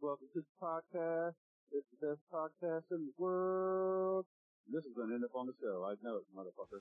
Welcome to the podcast. It's the best podcast in the world. This is going to end up on the show. I know it, motherfucker.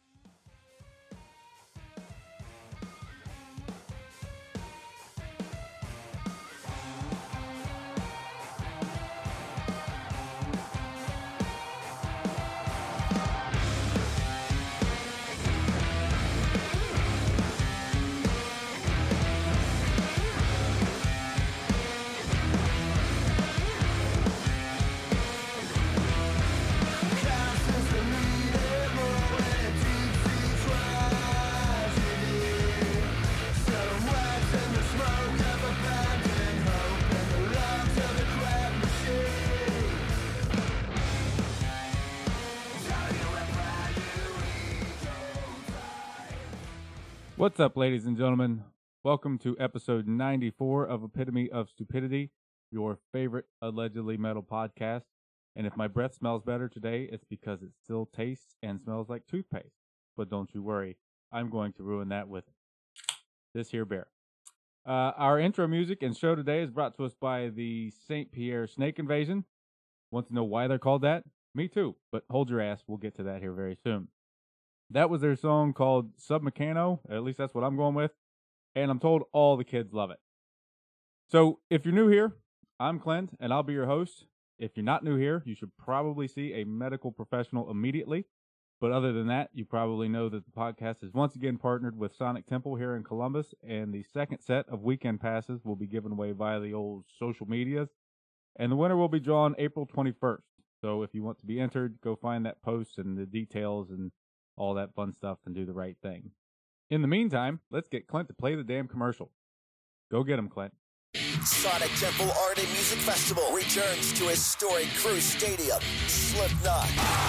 What's up, ladies and gentlemen? Welcome to episode 94 of Epitome of Stupidity, your favorite allegedly metal podcast. And if my breath smells better today, it's because it still tastes and smells like toothpaste. But don't you worry, I'm going to ruin that with this here bear. Our intro music and show today is brought to us by the St. Pierre Snake Invasion. Want to know why they're called that? Me too, but hold your ass, we'll get to that here very soon. That was their song called Submecano, at least that's what I'm going with, and I'm told all the kids love it. So, if you're new here, I'm Clint, and I'll be your host. If you're not new here, you should probably see a medical professional immediately, but other than that, you probably know that the podcast is once again partnered with Sonic Temple here in Columbus, and the second set of weekend passes will be given away via the old social medias, and the winner will be drawn April 21st. So, if you want to be entered, go find that post and the details and all that fun stuff and do the right thing. In the meantime, let's get Clint to play the damn commercial. Go get him, Clint. Sonic Temple Art and Music Festival returns to historic Cruise Stadium. Slipknot,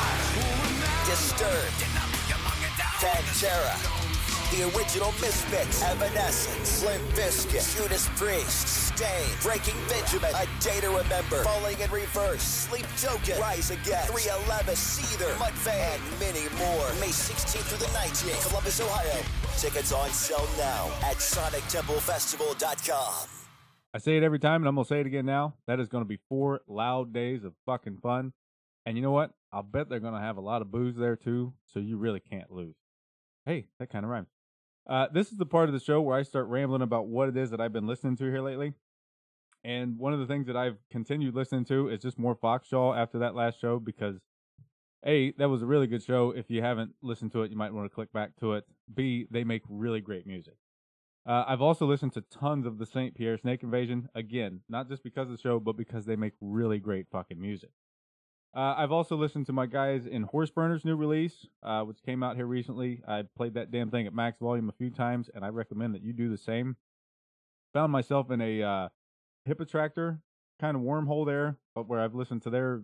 Disturbed, Pantera, The Original Misfits, Evanescence, Limp Bizkit, Judas Priest, Staind, Breaking Benjamin, A Day to Remember, Falling in Reverse, Sleep Token, Rise Against, 311, Seether, Mudvayne, and many more. May 16th through the 19th, Columbus, Ohio. Tickets on sale now at SonicTempleFestival.com. I say it every time, and I'm going to say it again now. That is going to be 4 loud days of fucking fun. And you know what? I'll bet they're going to have a lot of booze there, too, so you really can't lose. Hey, that kind of rhymes. This is the part of the show where I start rambling about what it is that I've been listening to here lately. And one of the things that I've continued listening to is just more Foxjaw after that last show because, A, that was a really good show. If you haven't listened to it, you might want to click back to it. B, they make really great music. I've also listened to tons of the St. Pierre Snake Invasion. Again, not just because of the show, but because they make really great fucking music. I've also listened to my guys in Horseburner's new release, which came out here recently. I played that damn thing at max volume a few times, and I recommend that you do the same. Found myself in a Hippotractor kind of wormhole there, but where I've listened to their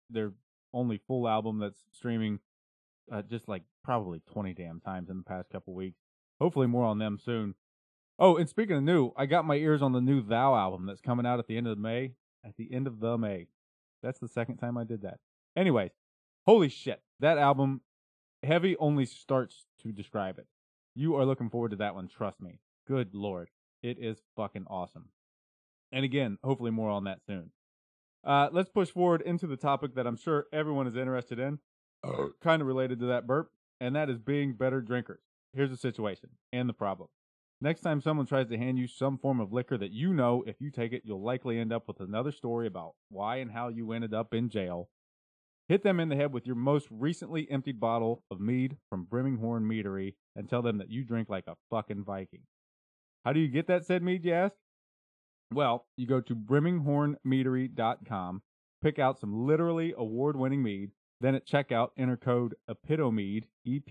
only full album that's streaming just like probably 20 damn times in the past couple weeks. Hopefully more on them soon. Oh, and speaking of new, I got my ears on the new Thou album that's coming out at the end of May. At the end of the May. That's the second time I did that. Anyways, holy shit. That album, heavy only starts to describe it. You are looking forward to that one, trust me. Good Lord. It is fucking awesome. And again, hopefully more on that soon. Let's push forward into the topic that I'm sure everyone is interested in. Kind of related to that burp. And that is being better drinkers. Here's the situation and the problem. Next time someone tries to hand you some form of liquor that you know if you take it, you'll likely end up with another story about why and how you ended up in jail. Hit them in the head with your most recently emptied bottle of mead from Brimminghorn Meadery and tell them that you drink like a fucking Viking. How do you get that said mead, you ask? Well, you go to BrimminghornMeadery.com, pick out some literally award-winning mead, then at checkout, enter code EPITOMEAD,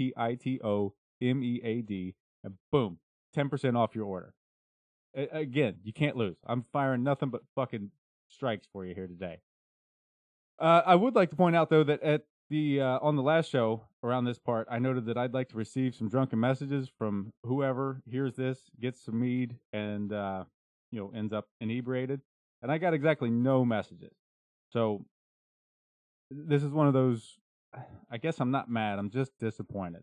EPITOMEAD, and boom. 10% off your order. Again, you can't lose. I'm firing nothing but fucking strikes for you here today. I would like to point out, though, that at the on the last show around this part, I noted that I'd like to receive some drunken messages from whoever hears this, gets some mead, and ends up inebriated. And I got exactly no messages. So this is one of those. I guess I'm not mad. I'm just disappointed.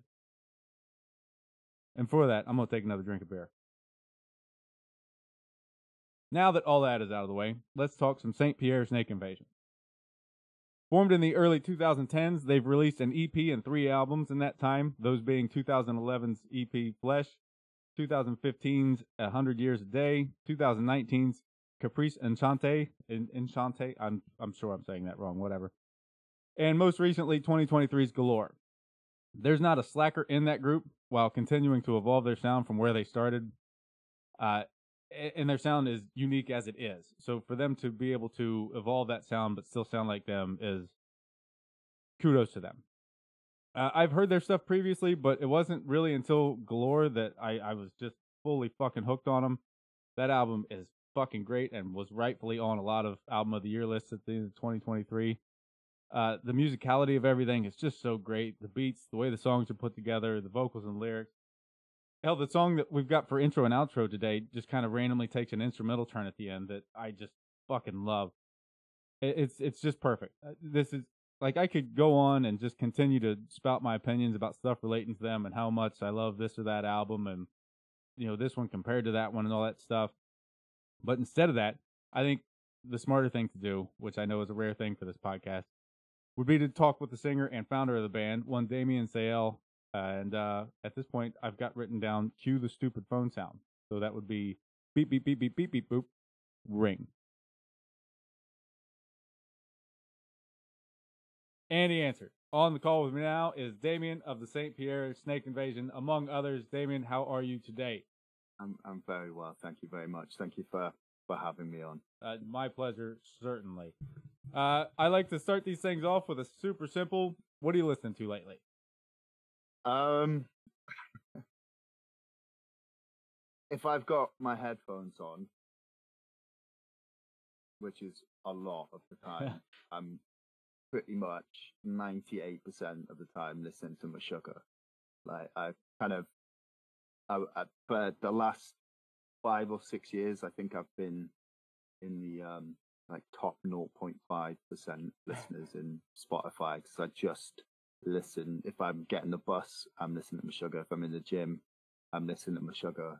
And for that, I'm going to take another drink of beer. Now that all that is out of the way, let's talk some St. Pierre Snake Invasion. Formed in the early 2010s, they've released an EP and 3 albums in that time, those being 2011's EP Flesh, 2015's 100 Years a Day, 2019's Caprice Enchante, I'm sure I'm saying that wrong, whatever. And most recently, 2023's Galore. There's not a slacker in that group while continuing to evolve their sound from where they started. And their sound is unique as it is. So for them to be able to evolve that sound but still sound like them is kudos to them. I've heard their stuff previously, but it wasn't really until Galore that I was just fully fucking hooked on them. That album is fucking great and was rightfully on a lot of Album of the Year lists at the end of 2023. The musicality of everything is just so great. The beats, the way the songs are put together, the vocals and lyrics. Hell, the song that we've got for intro and outro today just kind of randomly takes an instrumental turn at the end that I just fucking love. It's just perfect. This is, like, I could go on and just continue to spout my opinions about stuff relating to them and how much I love this or that album and, you know, this one compared to that one and all that stuff. But instead of that, I think the smarter thing to do, which I know is a rare thing for this podcast, would be to talk with the singer and founder of the band, one Damien Sayel. And at this point, I've got written down, cue the stupid phone sound. So that would be beep, beep, beep, beep, beep, beep, boop, ring. And he answered. On the call with me now is Damien of the St. Pierre Snake Invasion, among others. Damien, how are you today? I'm very well. Thank you very much. Thank you for having me on. My pleasure, certainly. I like to start these things off with a super simple, what are you listening to lately? If I've got my headphones on, which is a lot of the time, I'm pretty much 98% of the time listening to Meshuggah. Like, for the last 5 or 6 years, I think I've been in the like top 0.5% listeners in Spotify, because I just listen. If I'm getting the bus, I'm listening to Meshuggah. If I'm in the gym, I'm listening to Meshuggah.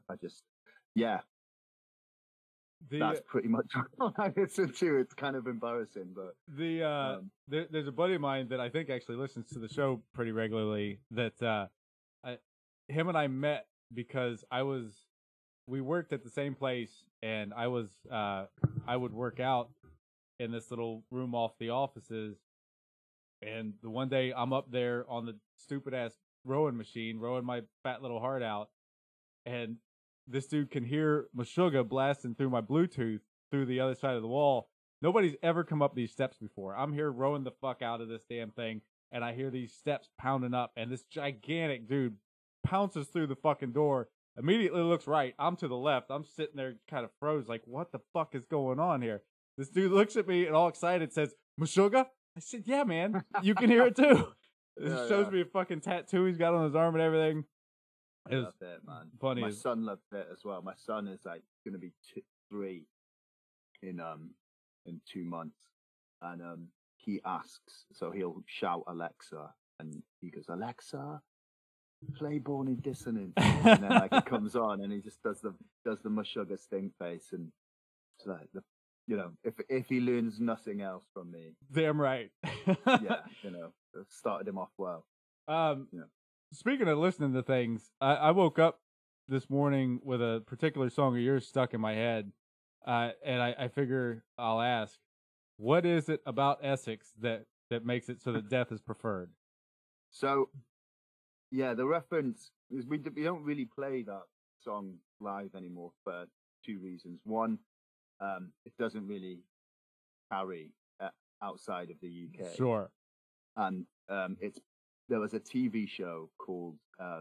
That's pretty much all I listen to. It's kind of embarrassing, but there's a buddy of mine that I think actually listens to the show pretty regularly. That him and I met because we worked at the same place, and I would work out in this little room off the offices. And the one day I'm up there on the stupid ass rowing machine, rowing my fat little heart out, and this dude can hear Meshuggah blasting through my Bluetooth through the other side of the wall. Nobody's ever come up these steps before. I'm here rowing the fuck out of this damn thing, and I hear these steps pounding up, and this gigantic dude pounces through the fucking door, immediately looks right. I'm to the left. I'm sitting there kind of froze, like, what the fuck is going on here? This dude looks at me and all excited says, Meshuggah? I said, yeah, man, you can hear it too. It shows me a fucking tattoo he's got on his arm and everything. I love it, man. Funny. My son loved it as well. My son is like going to be 3 in 2 months, and he asks, so he'll shout Alexa, and he goes, Alexa, play Born in Dissonance, and then like it comes on, and he just does the Meshuggah stink face, and it's like if he learns nothing else from me, damn right. Yeah, started him off well. Speaking of listening to things, I woke up this morning with a particular song of yours stuck in my head, and I figure I'll ask, what is it about Essex that makes it so that death is preferred? So, yeah, the reference is we don't really play that song live anymore for 2 reasons. One, it doesn't really carry outside of the UK. Sure. And there was a TV show called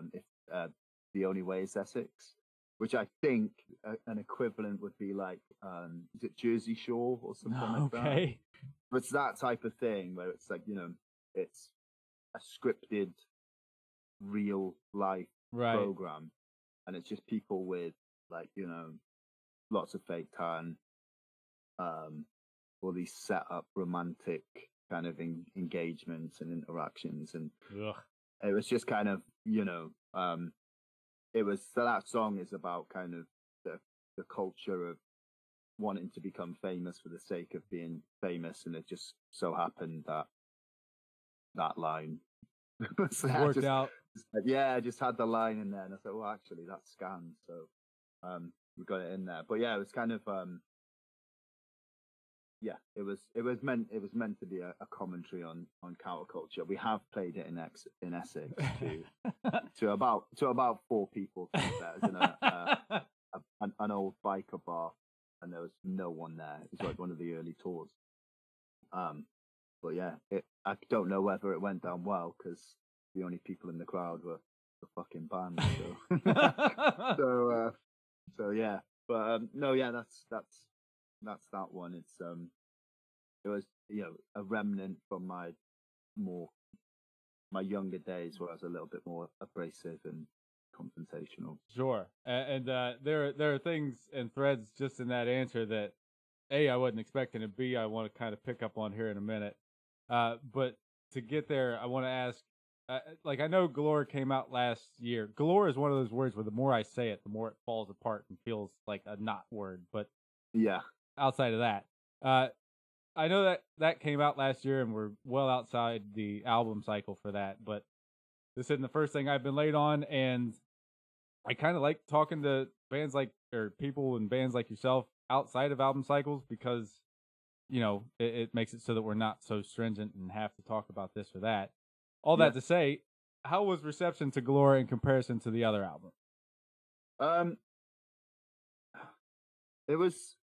The Only Way is Essex, which I think an equivalent would be like, is it Jersey Shore or something like that? Okay. But it's that type of thing where it's like, it's a scripted, real life program, and it's just people with like, lots of fake tan, all these set up romantic kind of engagements and interactions, and it was just kind of it was, so that song is about kind of the culture of wanting to become famous for the sake of being famous, and it just so happened that that line Worked out. I just had the line in there, and I thought, well, actually, that's scanned, so we got it in there. But yeah, it was kind of it was meant to be a commentary on counterculture. We have played it in Essex to about 4 people. There's an old biker bar, and there was no one there. It was like one of the early tours. But yeah, I don't know whether it went down well, because the only people in the crowd were the fucking band. So, so yeah. But no, yeah, that's that one. It's it was, you know, a remnant from my younger days, where I was a little bit more abrasive and confrontational. Sure, and there are things and threads just in that answer that A, I wasn't expecting, and B, I want to kind of pick up on here in a minute. But to get there, I want to ask, like, I know Galore came out last year. Galore is one of those words where the more I say it, the more it falls apart and feels like a not word. But yeah, outside of that, I know that came out last year, and we're well outside the album cycle for that. But this isn't the first thing I've been late on, and I kind of like talking to bands or people and bands like yourself outside of album cycles, because, you know, it makes it so that we're not so stringent and have to talk about this or that. All that to say, how was reception to Galore in comparison to the other album? It was.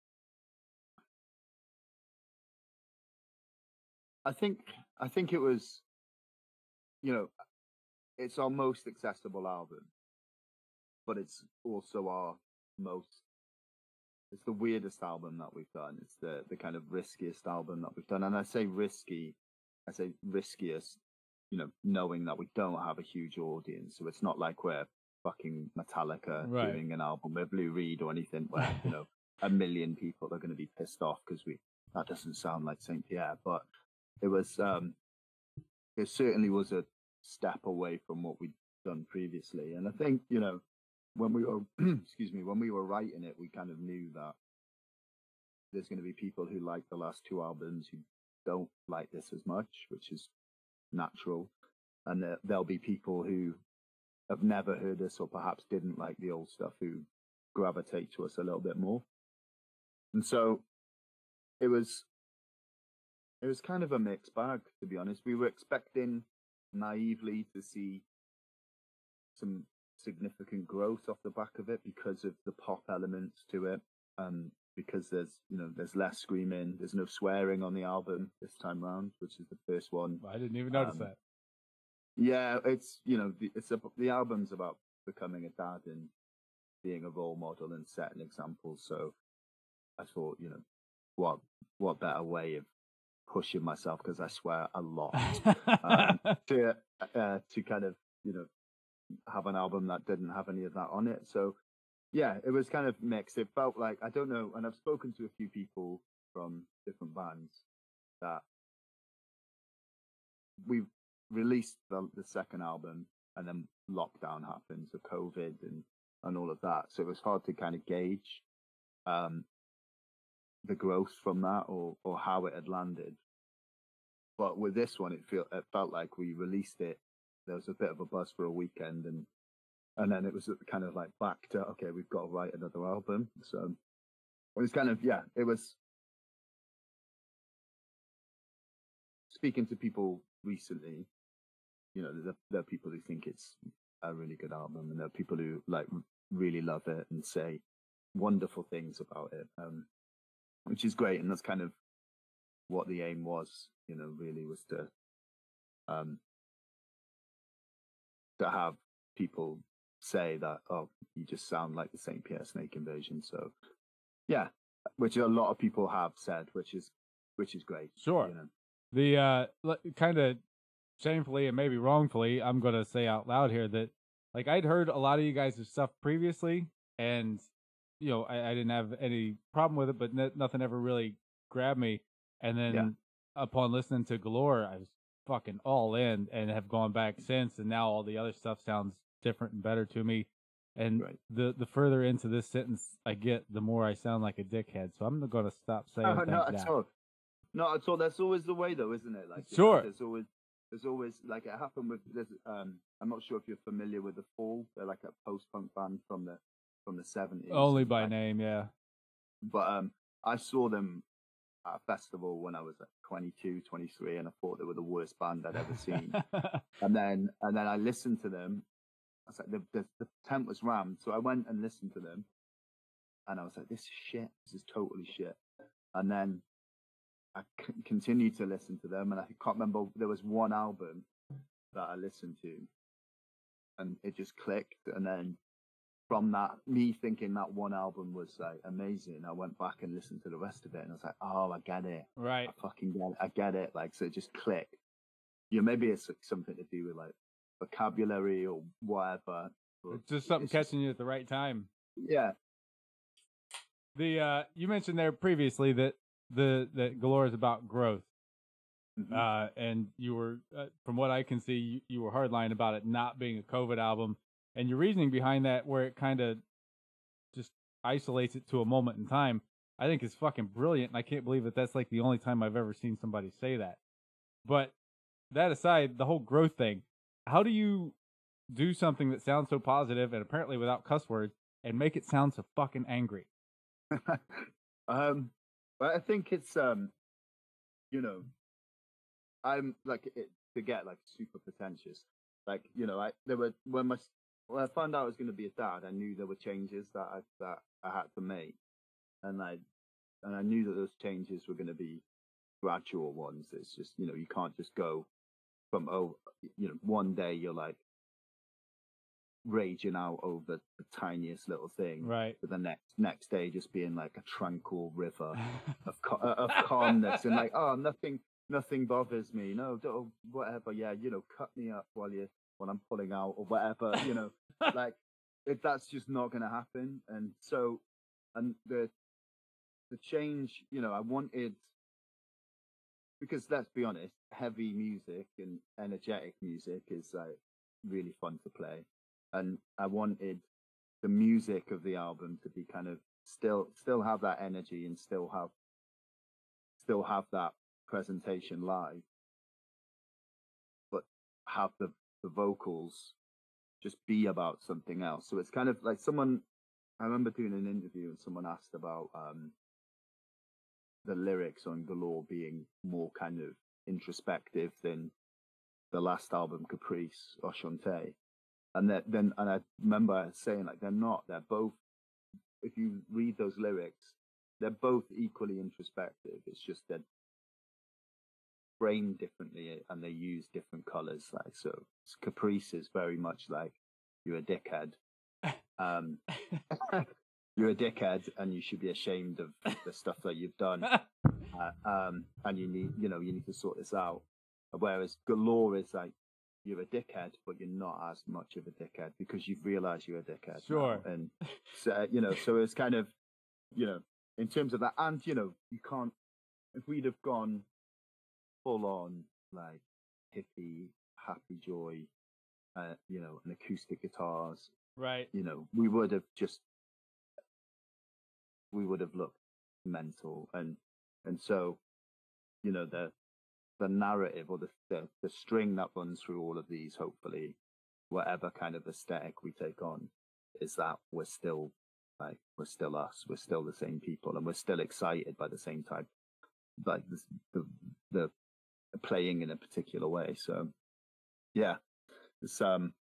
I think it was, you know, it's our most accessible album, but it's also it's the weirdest album that we've done. It's the kind of riskiest album that we've done. And I say risky, I say riskiest, you know, knowing that we don't have a huge audience. So it's not like we're fucking Metallica doing an album with Lou Reed or anything where, you know, 1 million people are going to be pissed off because that doesn't sound like Saint Pierre. But it was, it certainly was a step away from what we'd done previously. And I think, you know, when we were, when we were writing it, we kind of knew that there's going to be people who like the last 2 albums who don't like this as much, which is natural. And there'll be people who have never heard us or perhaps didn't like the old stuff who gravitate to us a little bit more. And so it was kind of a mixed bag, to be honest. We were expecting naively to see some significant growth off the back of it because of the pop elements to it, because there's less screaming, there's no swearing on the album this time round, which is the first one. I didn't even notice that. Yeah, it's, you know, the album's about becoming a dad and being a role model and setting examples. So I thought, you know, what better way of pushing myself, because I swear a lot, to kind of, you know, have an album that didn't have any of that on it. So yeah, it was kind of mixed. It felt like, I don't know, and I've spoken to a few people from different bands that we released the second album and then lockdown happened, so COVID and all of that. So it was hard to kind of gauge the growth from that or how it had landed. But with this one, it felt like we released it. There was a bit of a buzz for a weekend, and then it was kind of like back to, okay, we've got to write another album. So it was kind of, it was speaking to people recently, you know, there are people who think it's a really good album, and there are people who like really love it and say wonderful things about it, which is great. And that's kind of what the aim was, you know, really was to have people say that, oh, you just sound like the Saint Pierre Snake Invasion. So yeah, which a lot of people have said, which is great. Sure. You know? The kind of shamefully and maybe wrongfully, I'm going to say out loud here that, like, I'd heard a lot of you guys' stuff previously, and, you know, I didn't have any problem with it, but nothing ever really grabbed me. And then upon listening to Galore, I was fucking all in and have gone back since. And now all the other stuff sounds different and better to me. And Right. the further into this sentence I get, the more I sound like a dickhead. So I'm going to stop saying No, things not now. at all. Not at all. That's always the way, though, isn't it? Like, you Sure. know, there's always like it happened with this. I'm not sure if you're familiar with The Fall. They're like a post-punk band from the 70s. Only by like, name, yeah. But I saw them at a festival when I was like 22, 23, and I thought they were the worst band I'd ever seen. and then I listened to them. I was like, the tent was rammed, so I went and listened to them, and I was like, this is shit. This is totally shit. And then I continued to listen to them, and I can't remember. There was one album that I listened to, and it just clicked. And then from that, me thinking that one album was like amazing, I went back and listened to the rest of it, and I was like, oh, I get it. Right. I fucking get it. I get it. Like, so it just clicked. You know, maybe it's like something to do with like vocabulary or whatever. It's just something catching you at the right time. Yeah. You mentioned there previously that that Galore is about growth. Mm-hmm. And you were, from what I can see, you were hardline about it not being a COVID album, and your reasoning behind that, where it kind of just isolates it to a moment in time, I think is fucking brilliant. And I can't believe that that's like the only time I've ever seen somebody say that. But that aside, the whole growth thing, how do you do something that sounds so positive and apparently without cuss words and make it sound so fucking angry? But I think it's you know, I'm like to get like super pretentious. Like, you know, when I found out I was going to be a dad, I knew there were changes that I had to make, and I knew that those changes were going to be gradual ones. It's just, you know, you can't just go from one day you're like raging out over the tiniest little thing, right? But the next day just being like a tranquil river of calmness and like, oh, nothing bothers me. No, don't, whatever. Yeah, you know, cut me up while I'm pulling out or whatever. You know, like that's just not going to happen. And so, and the change, you know, I wanted, because let's be honest, heavy music and energetic music is like really fun to play. And I wanted the music of the album to be kind of still have that energy and still have that presentation live, but have the vocals just be about something else. So it's kind of like I remember doing an interview and someone asked about the lyrics on Galore being more kind of introspective than the last album, Caprice or Shantae. And I remember saying, like, they're not. They're both, if you read those lyrics, they're both equally introspective. It's just they're framed differently and they use different colors. Like, so Caprice is very much like, you're a dickhead. You're a dickhead and you should be ashamed of the stuff that you've done. And you need to sort this out. Whereas Galore is like, you're a dickhead, but you're not as much of a dickhead because you've realized you're a dickhead. Sure. Now. And so, you know, so it's kind of, you know, in terms of that, and, you know, you can't, if we'd have gone full on, like, hippie, happy joy, you know, and acoustic guitars, right? You know, we would have looked mental. And so, you know, the narrative or the string that runs through all of these, hopefully, whatever kind of aesthetic we take on, is that we're still us, we're still the same people, and we're still excited by the same type, like the playing in a particular way. So yeah, it's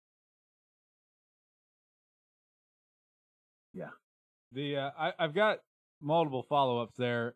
yeah. I've got multiple follow-ups there.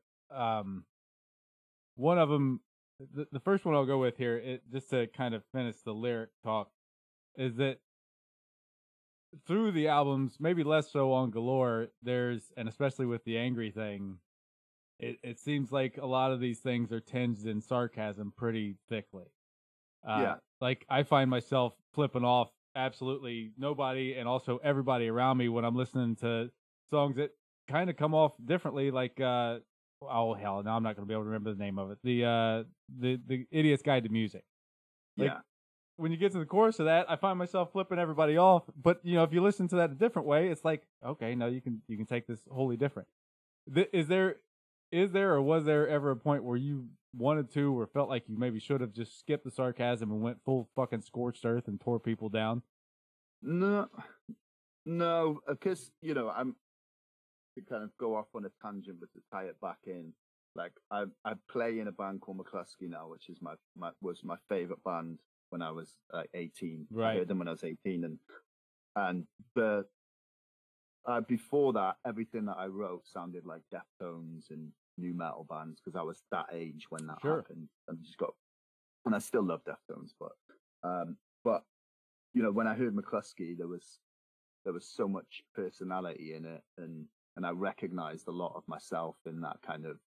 One of them, the first one I'll go with here, just to kind of finish the lyric talk, is that through the albums, maybe less so on Galore, and especially with the angry thing, it seems like a lot of these things are tinged in sarcasm pretty thickly. Yeah. Like, I find myself flipping off absolutely nobody and also everybody around me when I'm listening to songs that kind of come off differently, like oh hell, now I'm not going to be able to remember the name of it. The Idiot's Guide to Music. Like, yeah. when you get to the chorus of that, I find myself flipping everybody off. But if you listen to that a different way, it's like, okay, no, you can take this wholly different. Is there or was there ever a point where you wanted to or felt like you maybe should have just skipped the sarcasm and went full fucking scorched earth and tore people down? No, because I'm to kind of go off on a tangent, but to tie it back in. Like I play in a band called McCluskey now, which is was my favorite band when I was 18. Right. I heard them when I was 18, and the before that, everything that I wrote sounded like Deftones and new metal bands because I was that age when that happened. And I still love Deftones, but when I heard McCluskey, there was so much personality in it, and I recognized a lot of myself in that kind of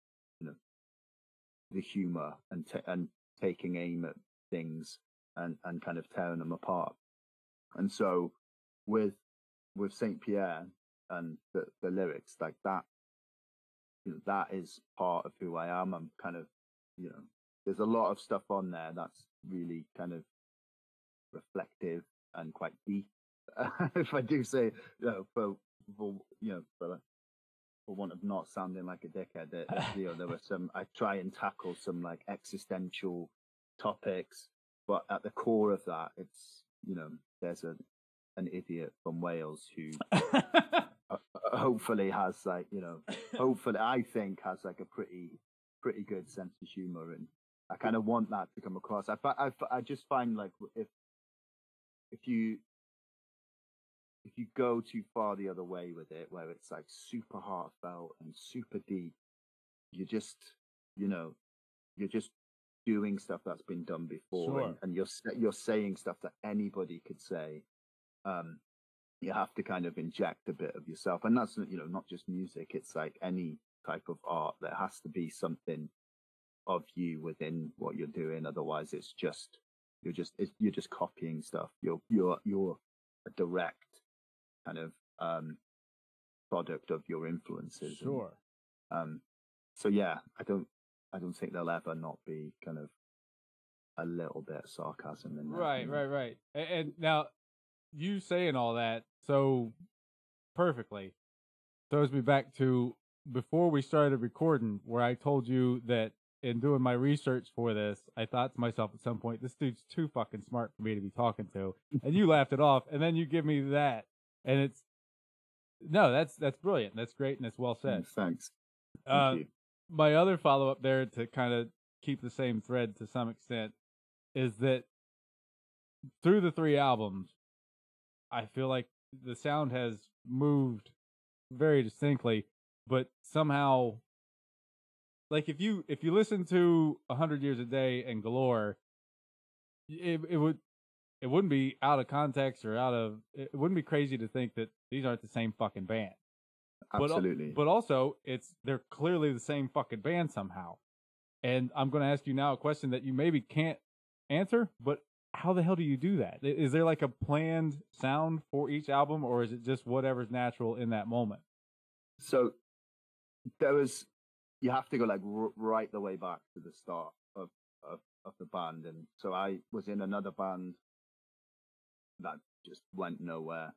the humor and taking aim at things and kind of tearing them apart. And so with Saint Pierre and the lyrics like that, that is part of who I am. I'm kind of, there's a lot of stuff on there that's really kind of reflective and quite deep. If I do say, for want of not sounding like a dickhead, there were some. I try and tackle some like existential topics, but at the core of that, it's there's an idiot from Wales who hopefully has hopefully I think has like a pretty good sense of humor, and I kind of want that to come across. I just find like if you go too far the other way with it, where it's like super heartfelt and super deep, you're just doing stuff that's been done before, sure. and you're saying stuff that anybody could say. You have to kind of inject a bit of yourself, and that's not just music. It's like any type of art. There has to be something of you within what you're doing. Otherwise, you're just copying stuff. You're a direct kind of product of your influences. Sure. So yeah, I don't think there'll ever not be kind of a little bit of sarcasm in there. Right. And now you saying all that so perfectly throws me back to before we started recording, where I told you that in doing my research for this, I thought to myself at some point, this dude's too fucking smart for me to be talking to. And you laughed it off, and then you give me that. And that's brilliant. That's great, and it's well said. Thanks. Thank you. My other follow-up there, to kind of keep the same thread to some extent, is that through the 3 albums, I feel like the sound has moved very distinctly, but somehow, like if you listen to 100 Years a Day and Galore, it wouldn't be out of context or it wouldn't be crazy to think that these aren't the same fucking band. Absolutely. But also, they're clearly the same fucking band somehow. And I'm going to ask you now a question that you maybe can't answer, but how the hell do you do that? Is there like a planned sound for each album, or is it just whatever's natural in that moment? So you have to go like right the way back to the start of the band. And so I was in another band that just went nowhere.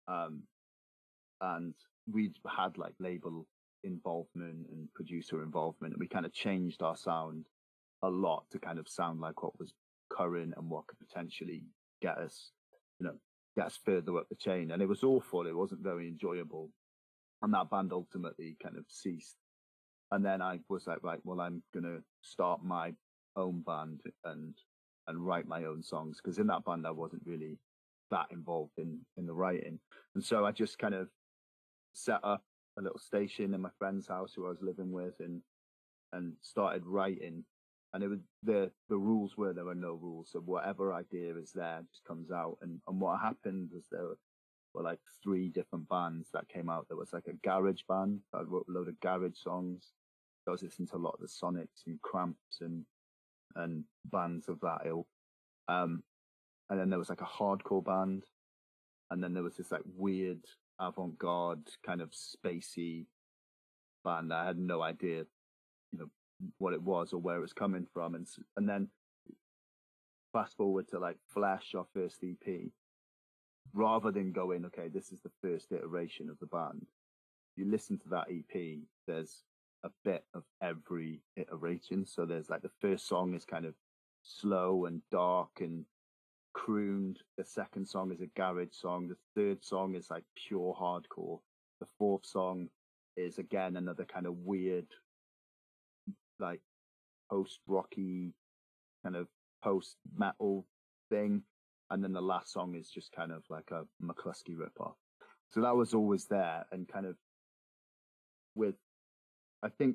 And we'd had like label involvement and producer involvement, and we kind of changed our sound a lot to kind of sound like what was current and what could potentially get us further up the chain. And it was awful. It wasn't very enjoyable. And that band ultimately kind of ceased. And then I was like, right, well, I'm going to start my own band and write my own songs. Because in that band, I wasn't really that involved in the writing. And so I just kind of set up a little station in my friend's house who I was living with and started writing. And it was the rules were there were no rules. So whatever idea is there just comes out. And what happened was there were like 3 different bands that came out. There was like a garage band that wrote a load of garage songs. I was listening to a lot of the Sonics and Cramps and bands of that ilk. And then there was like a hardcore band. And then there was this like weird avant-garde kind of spacey band. I had no idea, what it was or where it was coming from. And then fast forward to like Flesh, our first EP, rather than going, okay, this is the first iteration of the band. You listen to that EP, there's a bit of every iteration. So there's like the first song is kind of slow and dark and crooned. The second song is a garage song. The third song is like pure hardcore. The fourth song is again another kind of weird, like post-rocky, kind of post-metal thing. And then the last song is just kind of like a McCluskey ripoff. So that was always there, and kind of with, I think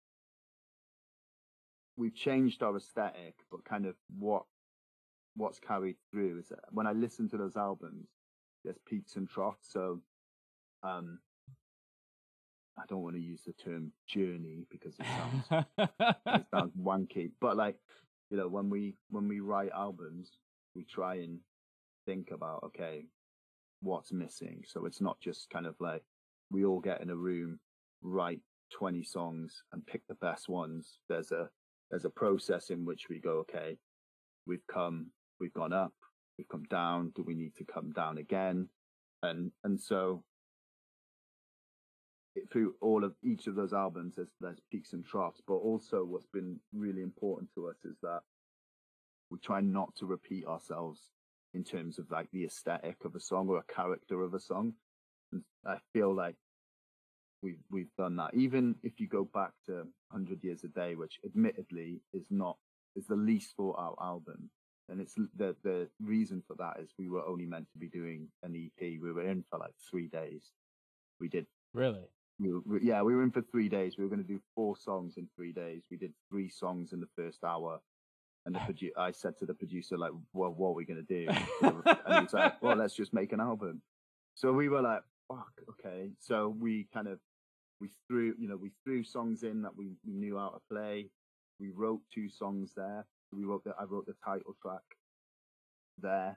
we've changed our aesthetic, but kind of what's carried through is that when I listen to those albums, there's peaks and troughs. So I don't want to use the term journey because it sounds wanky, but like, you know, when we write albums, we try and think about, okay, what's missing. So it's not just kind of like we all get in a room, write 20 songs and pick the best ones. There's a process in which we go, okay, we've gone up, we've come down. Do we need to come down again? And so through all of each of those albums, there's peaks and troughs. But also, what's been really important to us is that we try not to repeat ourselves in terms of like the aesthetic of a song or a character of a song. And I feel like we've done that. Even if you go back to 100 Years a Day, which admittedly is the least thought out album. And it's the reason for that is we were only meant to be doing an EP. We were in for like 3 days. We did. Really? We were in for 3 days. We were going to do 4 songs in 3 days. We did 3 songs in the first hour. And I said to the producer, like, well, what are we going to do? And he was like, well, let's just make an album. So we were like, fuck, okay. So we threw songs in that we knew how to play. We wrote 2 songs there. I wrote the title track there.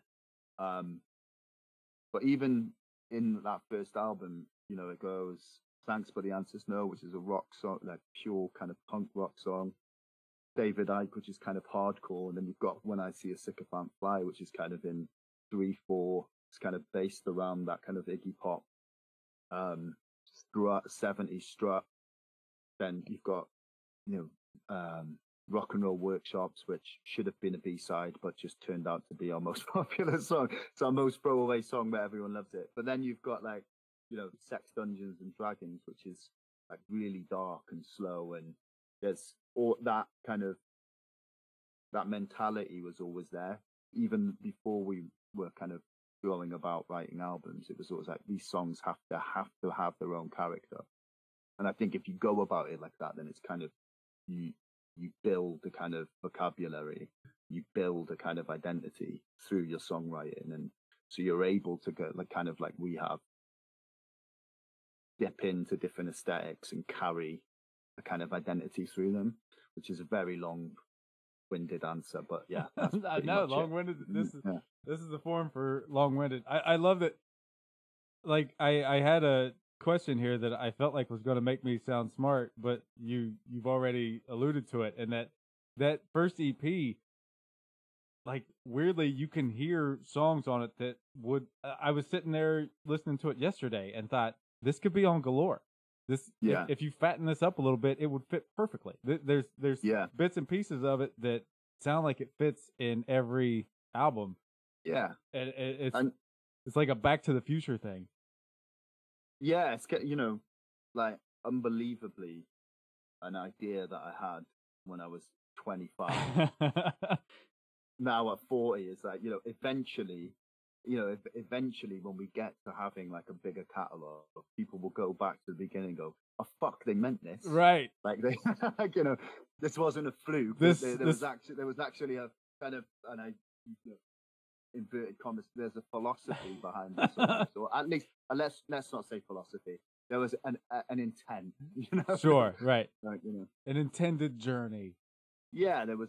But even in that first album, you know, it goes, Thanks But the Answer's No, which is a rock song, like pure kind of punk rock song. David Icke, which is kind of hardcore. And then you've got When I See a Sycophant Fly, which is kind of in 3/4. It's kind of based around that kind of Iggy Pop, strut, 70s strut. Then you've got, you know, Rock and Roll Workshops, which should have been a B-side, but just turned out to be our most popular song. It's our most throwaway song, but everyone loves it. But then you've got like, you know, Sex, Dungeons and Dragons, which is like really dark and slow. And there's all that kind of, that mentality was always there. Even before we were kind of going about writing albums, it was always like, these songs have to have their own character. And I think if you go about it like that, then it's kind of, you build a kind of vocabulary, you build a kind of identity through your songwriting. And so you're able to go, like, kind of like we have, dip into different aesthetics and carry a kind of identity through them, which is a very long-winded answer, but yeah. No, long-winded. This is the form for long-winded. I love that. Like, I had a question here that I felt like was going to make me sound smart, but you've already alluded to it. And that first EP, like, weirdly, you can hear songs on it that would. I was sitting there listening to it yesterday and thought, this could be on Galore. This, if you fatten this up a little bit, it would fit perfectly. There's bits and pieces of it that sound like it fits in every album. Yeah, and it's like a Back to the Future thing. Yeah, it's, you know, like, unbelievably an idea that I had when I was 25. Now at 40, it's like, you know, eventually when we get to having like a bigger catalog, people will go back to the beginning and go, oh fuck, they meant this, right? Like they, like, you know, this wasn't a fluke. There was actually a kind of, and I, you know, inverted commas, there's a philosophy behind this, or at least, let's not say philosophy. There was an intent, you know. Sure, right. Like, you know, an intended journey. Yeah, there was,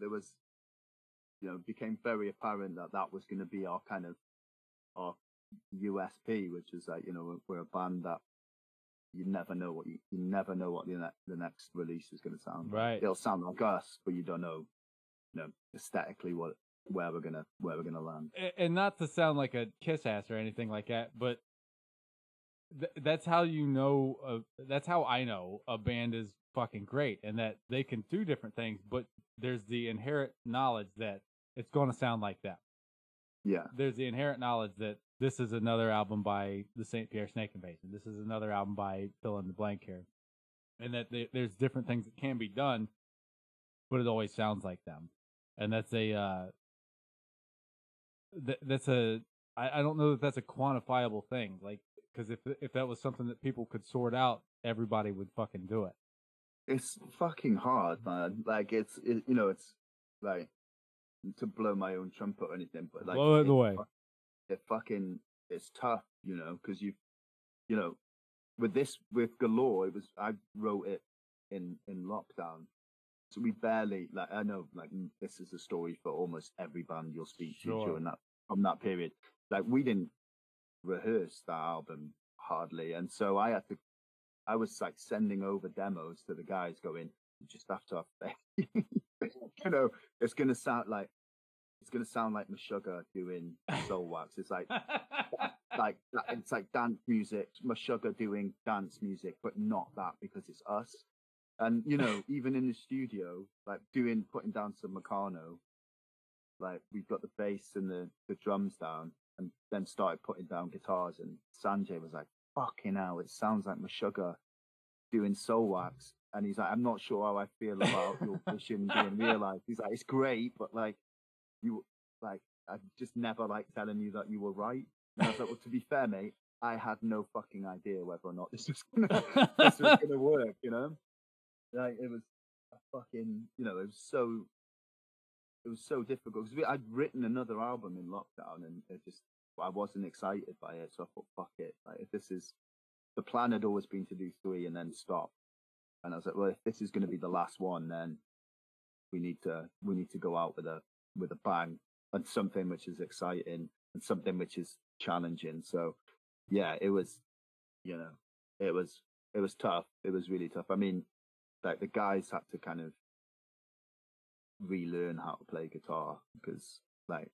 became very apparent that was going to be our kind of our USP, which is like, you know, we're a band that you never know what the next release is going to sound like. Right. It'll sound like us, but you don't know, you know, aesthetically what where we're gonna land. And not to sound like a kiss ass or anything like that, but that's how you know. That's how I know a band is fucking great, and that they can do different things, but there's the inherent knowledge that it's going to sound like that. Yeah. There's the inherent knowledge that this is another album by the St. Pierre Snake Invasion. This is another album by fill in the blank here, and that there's different things that can be done, but it always sounds like them, and that's a. I don't know that that's a quantifiable thing, like, because if that was something that people could sort out, everybody would fucking do it. It's fucking hard, man. Like it's like, to blow my own trumpet or anything, but like blow it away. It's tough, because with Galore, I wrote it in lockdown. So we barely, like, I know, like, this is a story for almost every band you'll speak to during from that period. Like, we didn't rehearse that album hardly. And so I was like sending over demos to the guys going, you just have to have faith. It's going to sound like Meshuggah doing Soul Wax. It's like, it's like dance music, Meshuggah doing dance music, but not that, because it's us. And, even in the studio, like putting down some Meccano, like we've got the bass and the drums down, and then started putting down guitars, and Sanjay was like, fucking hell, it sounds like Meshuggah doing Soul Wax. And he's like, I'm not sure how I feel about your vision being realized. He's like, it's great, but like, I just never like telling you that you were right. And I was like, well, to be fair, mate, I had no fucking idea whether or not this was gonna work, Like, it was a fucking, it was so difficult, because I'd written another album in lockdown, and I wasn't excited by it, so I thought, fuck it. Like, if the plan had always been to do 3 and then stop, and I was like, well, if this is going to be the last one, then we need to go out with a bang, and something which is exciting and something which is challenging. So yeah, it was tough. It was really tough. I mean, like, the guys had to kind of relearn how to play guitar, because like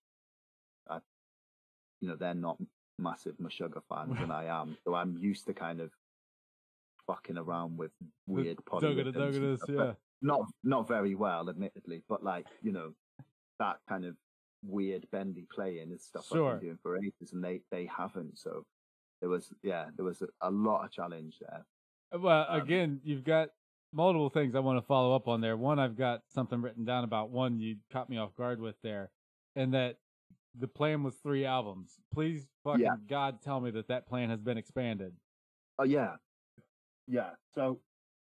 they're not massive Meshuggah fans and I am, so I'm used to kind of fucking around with weird polyrhythms, yeah. Not very well, admittedly, but like, that kind of weird bendy playing is stuff I've been doing for ages, and they haven't. So there was a lot of challenge there. Well, again, you've got multiple things I want to follow up on there. One, I've got something written down about one you caught me off guard with there, and that the plan was 3 albums. Please fucking God tell me that plan has been expanded. Oh yeah. Yeah. So,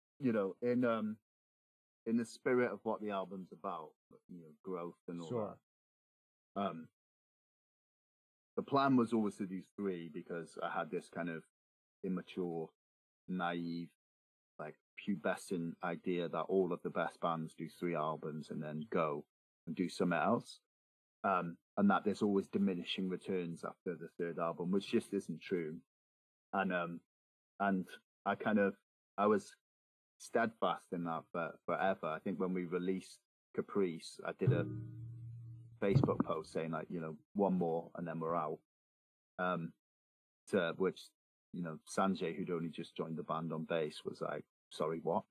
in the spirit of what the album's about, growth and all that. The plan was always to do 3, because I had this kind of immature, naive, like, pubescent idea that all of the best bands do 3 albums and then go and do something else. And that there's always diminishing returns after the 3rd album, which just isn't true. And I was steadfast in that for forever. I think when we released Caprice, I did a Facebook post saying, like, one more and then we're out. To which, Sanjay, who'd only just joined the band on bass, was like, sorry, what?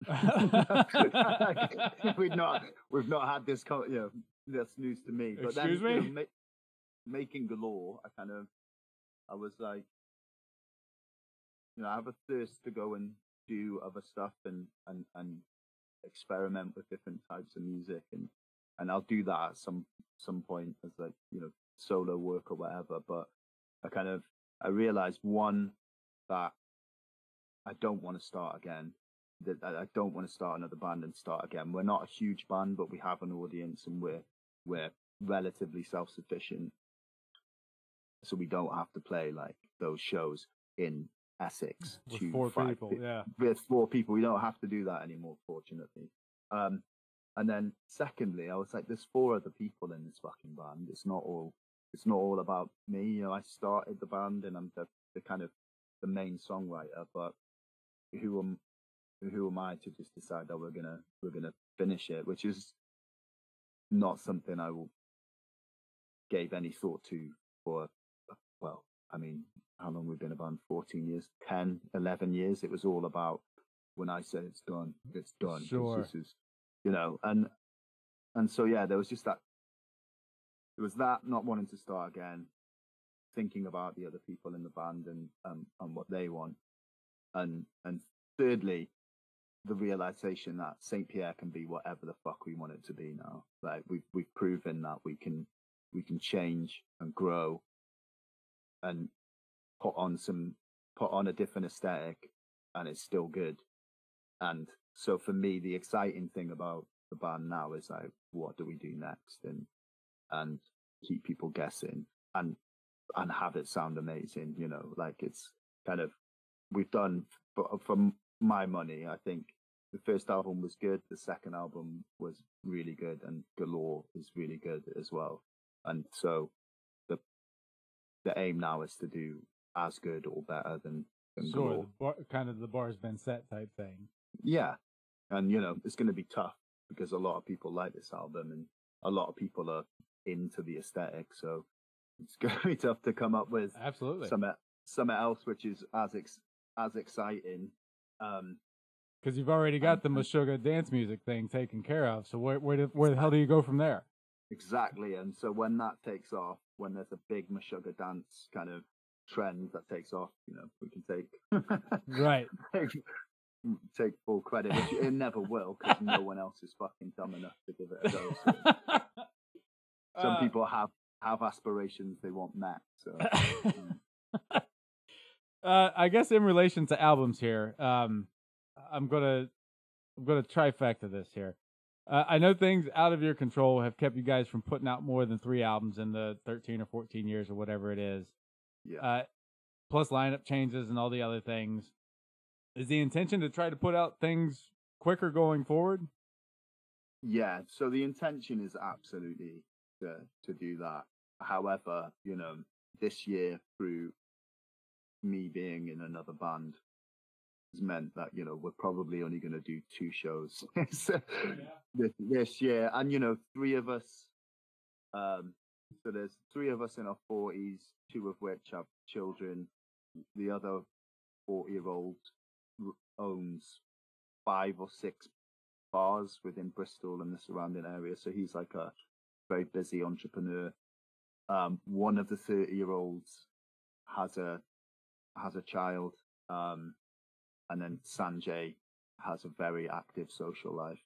We've not had this, that's news to me. But excuse then, me? Making Galore, I was like, I have a thirst to go and do other stuff and experiment with different types of music, and I'll do that at some point as, like, solo work or whatever. But I realized, one, that I don't want to start again. That I don't want to start another band and start again. We're not a huge band, but we have an audience, and we're relatively self-sufficient, so we don't have to play like those shows in Essex with 4 people. Yeah, with 4 people, we don't have to do that anymore, fortunately. And then secondly, I was like, there's 4 other people in this fucking band. It's not all about me. I started the band, and I'm the kind of the main songwriter, but who am I to just decide that we're gonna finish it, which is not something I will gave any thought to for, well, I mean, how long we've been about? 14 years, 10, 11 years. It was all about, when I say it's done, it's done. Sure. This is, you know, and so, yeah, there was just that, it was that not wanting to start again, thinking about the other people in the band and what they want. And thirdly, the realization that St. Pierre can be whatever the fuck we want it to be now. Like we've proven that we can change and grow and put on a different aesthetic, and it's still good. And so for me, the exciting thing about the band now is like, what do we do next? And keep people guessing and have it sound amazing, you know, like it's kind of, we've done, for my money, I think the first album was good, the second album was really good, and Galore is really good as well. And so the aim now is to do as good or better than Sure, Galore. kind of the bar's been set type thing. Yeah, and you know, it's going to be tough because a lot of people like this album and a lot of people are into the aesthetic, so it's going to be tough to come up with Absolutely something else which is as exciting. Because you've already got the Meshuggah dance music thing taken care of. So where the hell do you go from there? Exactly, and so when that takes off, when there's a big Meshuggah dance kind of trend that takes off, you know, we can take right take full credit, which it never will, because no one else is fucking dumb enough to give it a go. So. Some people have aspirations they want met. So, I guess in relation to albums here, I'm gonna trifecta this here. I know things out of your control have kept you guys from putting out more than 3 albums in the 13 or 14 years or whatever it is. Yeah. Plus lineup changes and all the other things. Is the intention to try to put out things quicker going forward? Yeah. So the intention is absolutely to do that. However, you know, this year through me being in another band has meant that, you know, we're probably only going to do 2 shows this year. And, you know, 3 of us, so there's 3 of us in our 40s, 2 of which have children. The other 40-year-old owns 5 or 6 bars within Bristol and the surrounding area. So he's like a very busy entrepreneur. One of the 30-year-olds has a child, and then Sanjay has a very active social life.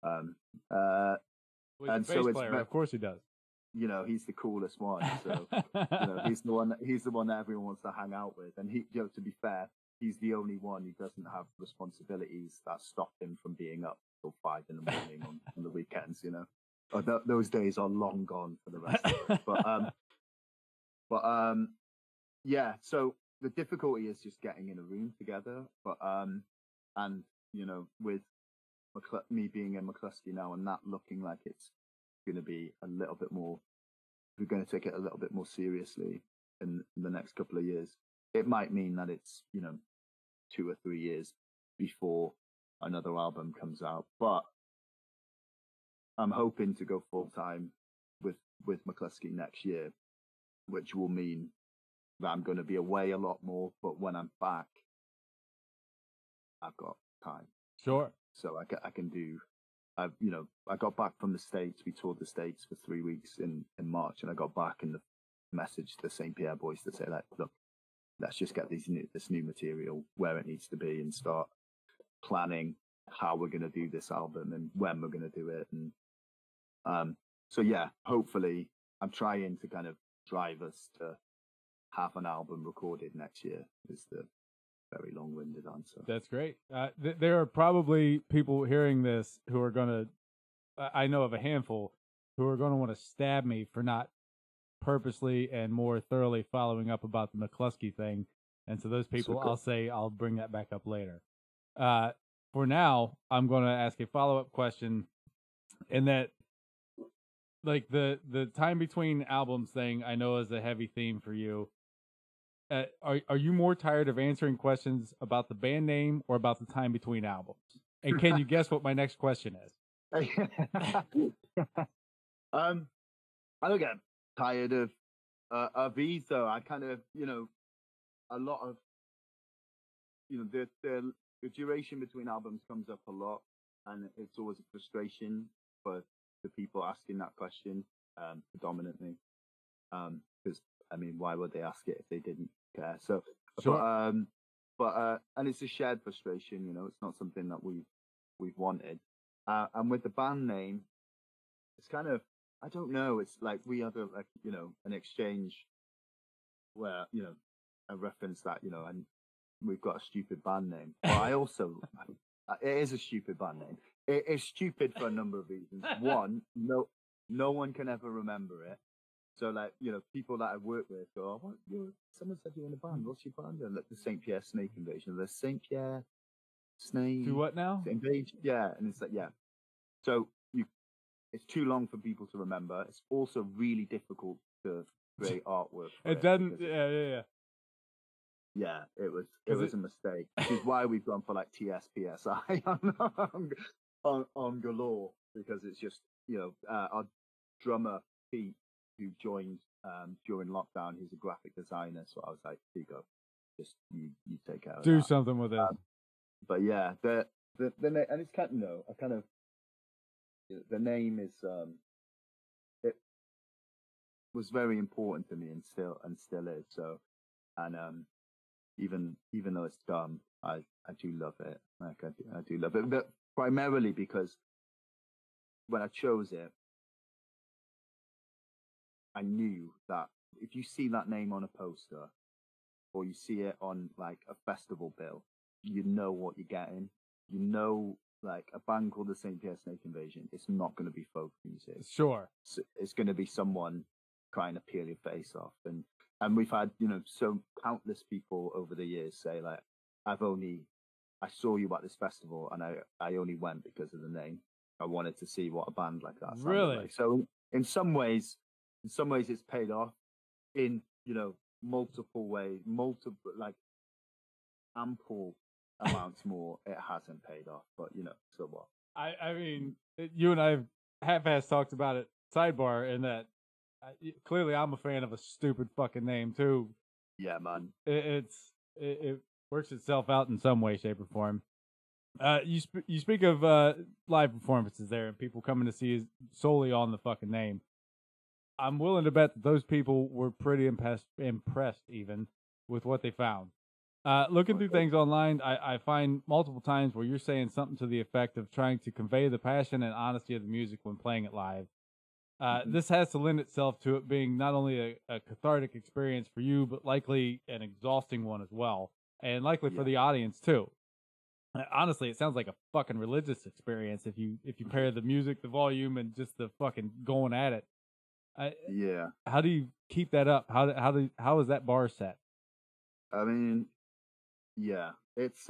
Well, and so it's, of course he does. You know, he's the coolest one. So you know, he's the one that everyone wants to hang out with. And he, you know, to be fair, he's the only one who doesn't have responsibilities that stop him from being up till 5 in the morning on the weekends. You know. Those days are long gone for the rest of us. But yeah. So the difficulty is just getting in a room together. But and you know, with me being in McCluskey now and that looking like it's going to be a little bit more, we're going to take it a little bit more seriously in the next couple of years. It might mean that it's, you know, 2 or 3 years before another album comes out, but I'm hoping to go full time with McCluskey next year, which will mean that I'm going to be away a lot more. But when I'm back, I've got time. Sure. So I can do. You know, I got back from the States. We toured the States for 3 weeks in March, and I got back and the message to the St. Pierre boys to say, like, look, let's just get this new material where it needs to be and start planning how we're going to do this album and when we're going to do it. And so yeah, hopefully I'm trying to kind of drive us to have an album recorded next year is the very long-winded answer. That's great. There are probably people hearing this who are going to, I know of a handful, who are going to want to stab me for not purposely and more thoroughly following up about the McCluskey thing. And so those people, I'll say I'll bring that back up later. For now, I'm going to ask a follow-up question, and that, like, the time between albums thing, I know is a heavy theme for you. Are you more tired of answering questions about the band name or about the time between albums? And can you guess what my next question is? I don't get tired of these though. I kind of, a lot of, the duration between albums comes up a lot, and it's always a frustration for the people asking that question, predominantly. Because why would they ask it if they didn't care? So, Sure. but and it's a shared frustration. It's not something that we've wanted. And with the band name, it's kind of, I don't know. It's like we had an exchange where I referenced that and we've got a stupid band name. But I also, it is a stupid band name. It is stupid for a number of reasons. One, no one can ever remember it. So people that I work with go, someone said you're in a band. What's your band? And the St. Pierre Snake Invasion. The St. Pierre Snake. Do what now? Invasion. Yeah, and it's yeah. So it's too long for people to remember. It's also really difficult to create artwork. It doesn't. Yeah. Yeah, it was a mistake. Which is why we've gone for TSPSI on galore, because it's just our drummer Pete, who joined during lockdown, he's a graphic designer. So I was like, here you go, just you take care of do that. something with it. But yeah, the and it's kind of the name is it was very important to me and still is. So even though it's dumb, I do love it. I do love it, but primarily because when I chose it, I knew that if you see that name on a poster or you see it on a festival bill, you know what you're getting. A band called the St. Pierre Snake Invasion, it's not going to be folk music. Sure. It's going to be someone trying to peel your face off. And we've had, so countless people over the years say, I saw you at this festival and I only went because of the name. I wanted to see what a band like that sounded really like. So in some ways it's paid off. In, multiple ways, ample amounts more, it hasn't paid off. But, so what? You and I have half-ass talked about it, sidebar, in that clearly I'm a fan of a stupid fucking name too. Yeah, man. It works itself out in some way, shape, or form. You speak of live performances there and people coming to see you solely on the fucking name. I'm willing to bet that those people were pretty impressed even with what they found. Looking through things online, I find multiple times where you're saying something to the effect of trying to convey the passion and honesty of the music when playing it live. This has to lend itself to it being not only a cathartic experience for you, but likely an exhausting one as well, and likely for the audience too. Honestly, it sounds like a fucking religious experience if you pair the music, the volume, and just the fucking going at it. Yeah. How do you keep that up? How is that bar set? Yeah, it's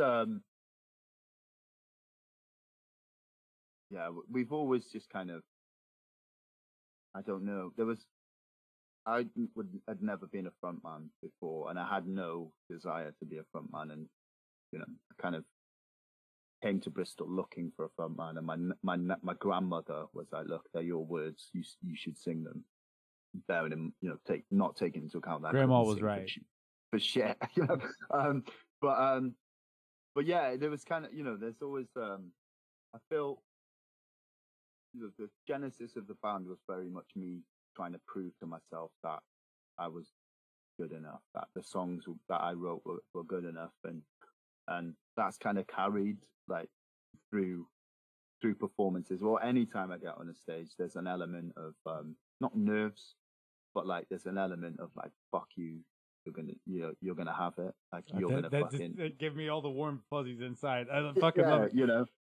we've always just kind of, I don't know. I'd never been a frontman before, and I had no desire to be a frontman, and I kind of came to Bristol looking for a frontman, and my grandmother was like, "Look, they're your words. You should sing them." Bearing in, not taking into account that Grandma was right for shit, but yeah, there was kind of, there's always I feel the genesis of the band was very much me trying to prove to myself that I was good enough, that the songs that I wrote were good enough, and that's kind of carried through performances. Well, anytime I get on a stage, there's an element of not nerves, but there's an element of fuck you, you're gonna have it, you're gonna fucking just give me all the warm fuzzies inside. I fucking love it.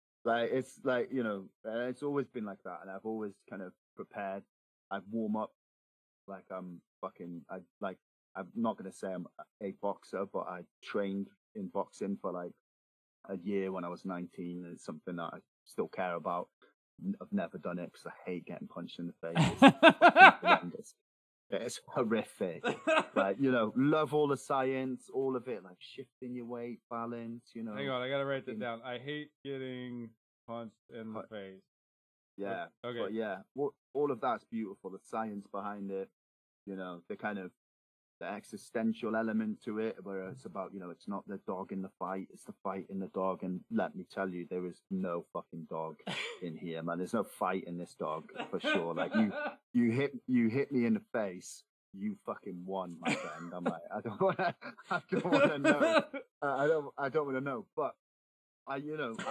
It's always been like that, and I've always kind of prepared. I warm up I'm not gonna say I'm a boxer, but I trained in boxing for a year when I was 19. It's something that I still care about. I've never done it because I hate getting punched in the face. It's horrific. Love all the science, all of it, shifting your weight, balance, Hang on, I gotta write that down. I hate getting punched in the face. Yeah. Okay. But yeah, all of that's beautiful. The science behind it, You know, the existential element to it, where it's about, you know, it's not the dog in the fight, it's the fight in the dog. And let me tell you, there is no fucking dog in here, man. There's no fight in this dog for sure. Like you hit me in the face, you fucking won, my friend. I'm like, I don't want to know. I don't want to know. But I'll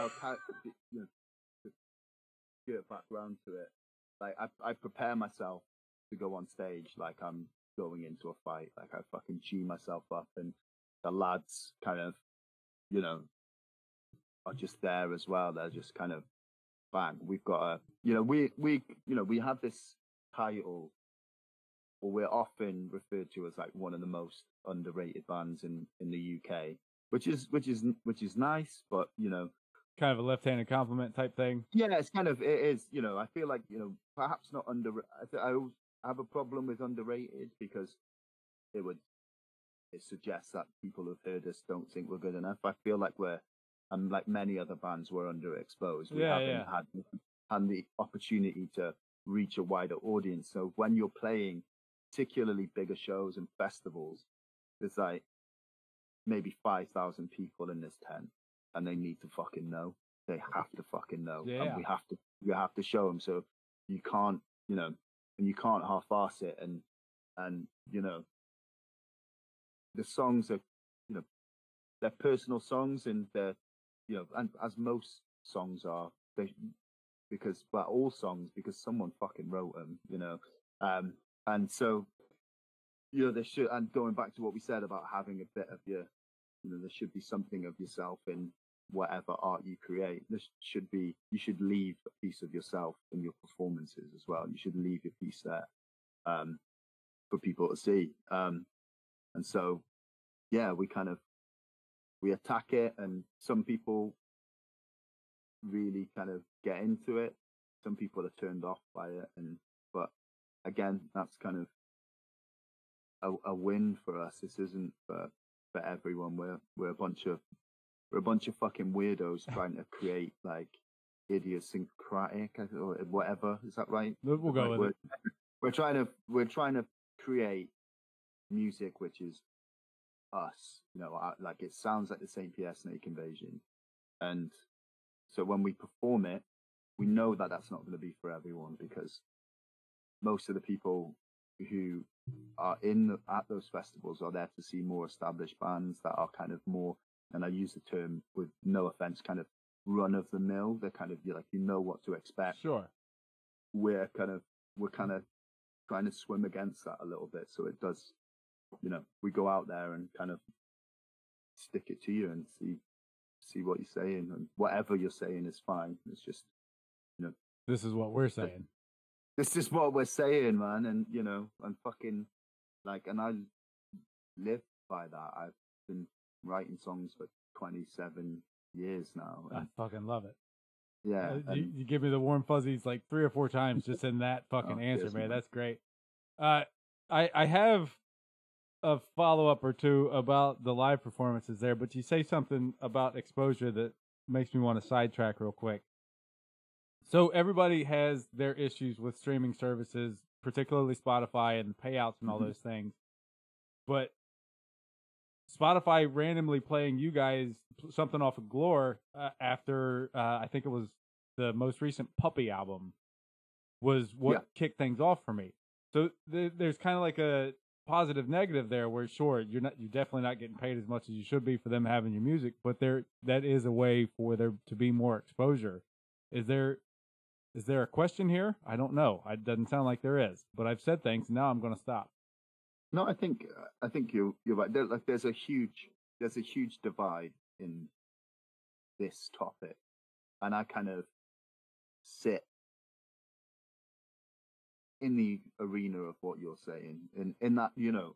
get back around to it. Like I prepare myself to go on stage like I'm going into a fight. Like I fucking G myself up, and the lads kind of, you know, are just there as well. They're just kind of bang. We've got a, you know, we have this title, or we're often referred to as like one of the most underrated bands in the UK, which is nice, but you know, kind of a left-handed compliment type thing. Yeah, it is. You know, I feel like, you know, perhaps not I have a problem with underrated because it suggests that people who've heard us don't think we're good enough. I feel like like many other bands, we're underexposed. We haven't had the opportunity to reach a wider audience. So when you're playing particularly bigger shows and festivals, there's like maybe 5,000 people in this tent, and they need to fucking know. They have to fucking know, and we have to show them. So you can't, you know, and you can't half-ass it. And you know, the songs are, you know, they're personal songs, and they're, you know, and as most songs are, all songs, because someone fucking wrote them, you know, and so, you know, and going back to what we said about having a bit of your, you know, there should be something of yourself in whatever art you create. You should leave a piece of yourself in your performances as well. You should leave your piece there, for people to see. And so, yeah, we attack it, and some people really kind of get into it. Some people are turned off by it, but again, that's kind of a win for us. This isn't for everyone. We're a bunch of fucking weirdos trying to create like idiosyncratic or whatever. Is that right? We'll go with it. We're trying to create music which is us. You know, like it sounds like the St. Pierre Snake Invasion, and so when we perform it, we know that that's not going to be for everyone, because most of the people who are at those festivals are there to see more established bands that are kind of more, and I use the term with no offense, kind of run of the mill. They're kind of, like, you know what to expect. Sure. We're kind of trying to swim against that a little bit. So it does, you know, we go out there and kind of stick it to you and see what you're saying, and whatever you're saying is fine. It's just, you know, this is what we're saying. This is what we're saying, man. And, you know, I'm fucking like, and I live by that. I've been writing songs for 27 years now. I fucking love it. Yeah. You give me the warm fuzzies like 3 or 4 times just in that fucking answer, cheers, man. That's great. I have a follow-up or two about the live performances there, but you say something about exposure that makes me want to sidetrack real quick. So everybody has their issues with streaming services, particularly Spotify and payouts and all those things. But Spotify randomly playing you guys something off of Glore after I think it was the most recent Puppy album was what kicked things off for me. So there's kind of like a positive negative there, where sure, you're definitely not getting paid as much as you should be for them having your music, but that is a way for there to be more exposure. Is there a question here? I don't know. It doesn't sound like there is, but I've said things, and now I'm going to stop. No, I think you're right. There's a huge divide in this topic, and I kind of sit in the arena of what you're saying, in that, you know,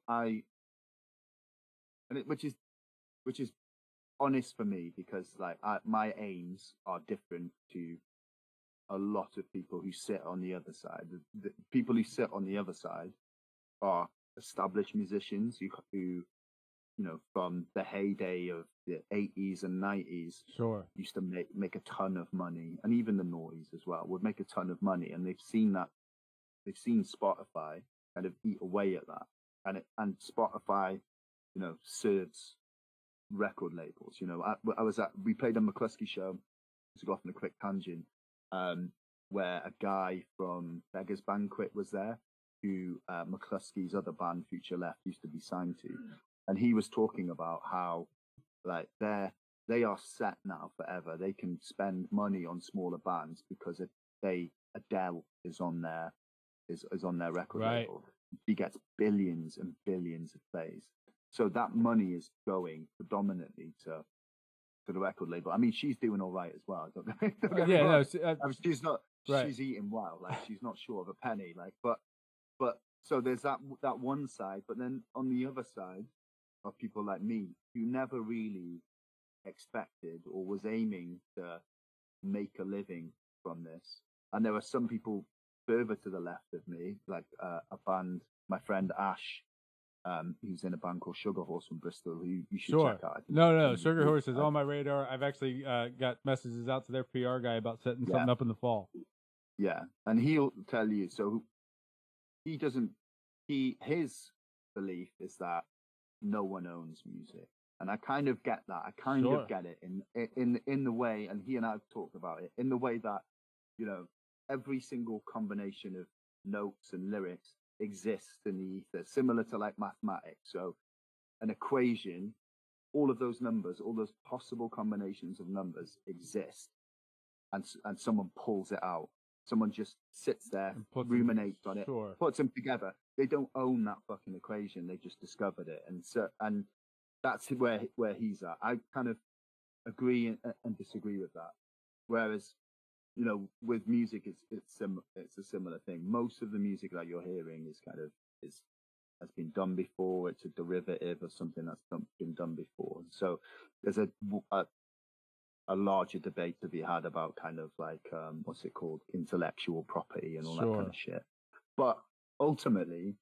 which is honest for me, because like my aims are different to a lot of people who sit on the other side. The people who sit on the other side are established musicians who, you know, from the heyday of the 80s and 90s, sure, used to make a ton of money, and even the Noise as well would make a ton of money, and they've seen Spotify kind of eat away at that. And Spotify, you know, serves record labels. You know, we played a McCluskey show, to go off on a quick tangent, where a guy from Beggars Banquet was there, who McCluskey's other band, Future Left, used to be signed to. And he was talking about how, like, they are set now forever. They can spend money on smaller bands because Adele is on their record label. She gets billions and billions of plays. So that money is going predominantly to the record label. I mean, she's doing all right as well. She's not. Right. She's eating well. Like, she's not short of a penny. Like, but so there's that one side. But then on the other side are people like me who never really expected or was aiming to make a living from this. And there are some people further to the left of me, like a band, my friend Ash, who's in a band called Sugar Horse from Bristol, who you should check out. No, Sugar Horse is on my radar. I've actually got messages out to their PR guy about setting something up in the fall. Yeah, and he'll tell you. So he doesn't. His belief is that no one owns music, and I kind of get that. I kind of get it in the way, and he and I have talked about it in the way that, you know, every single combination of notes and lyrics exists in the ether, similar to like mathematics. So an equation, all of those numbers, all those possible combinations of numbers exist, and someone pulls it out. Someone just sits there, ruminates on it, puts them together. They don't own that fucking equation. They just discovered it, and that's where he's at. I kind of agree and disagree with that. Whereas, you know, with music, it's a similar thing. Most of the music that you're hearing has been done before. It's a derivative of something that's been done before. So there's a larger debate to be had about kind of like what's it called, intellectual property and all that kind of shit. But ultimately,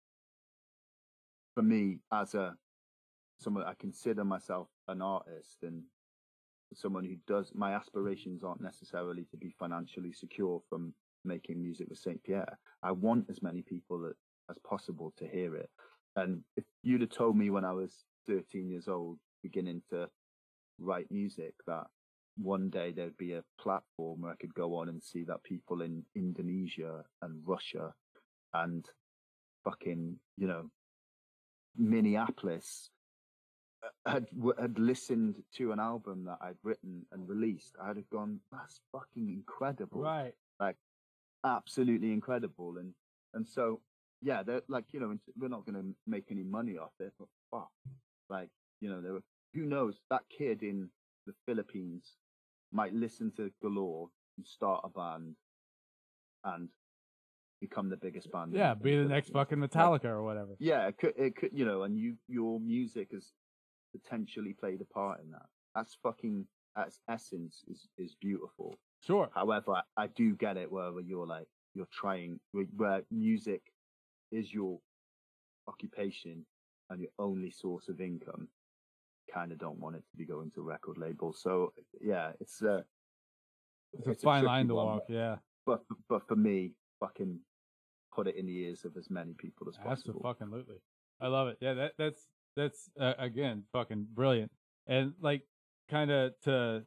for me, as someone, I consider myself an artist, and someone who does, my aspirations aren't necessarily to be financially secure from making music with Saint Pierre. I want as many people as possible to hear it. And if you'd have told me when I was 13 years old, beginning to write music, that one day there'd be a platform where I could go on and see that people in Indonesia and Russia and fucking, you know, Minneapolis had listened to an album that I'd written and released, I'd have gone, that's fucking incredible. Right. Like, absolutely incredible. And so, yeah, they're like, you know, we're not going to make any money off it, but fuck. Like, you know, who knows, that kid in the Philippines might listen to Galore and start a band and become the biggest band. Yeah, be the next fucking Metallica or whatever. Yeah, it could, you know, and your music has potentially played a part in that. That's fucking, as essence, is beautiful. Sure. However, I do get it where you're trying, where music is your occupation and your only source of income. Kind of don't want it to be going to record labels. So yeah, it's a fine line to walk. Yeah, but for me, fucking put it in the ears of as many people as possible. Absolutely. I love it. Yeah, that's again fucking brilliant. And like, kind of to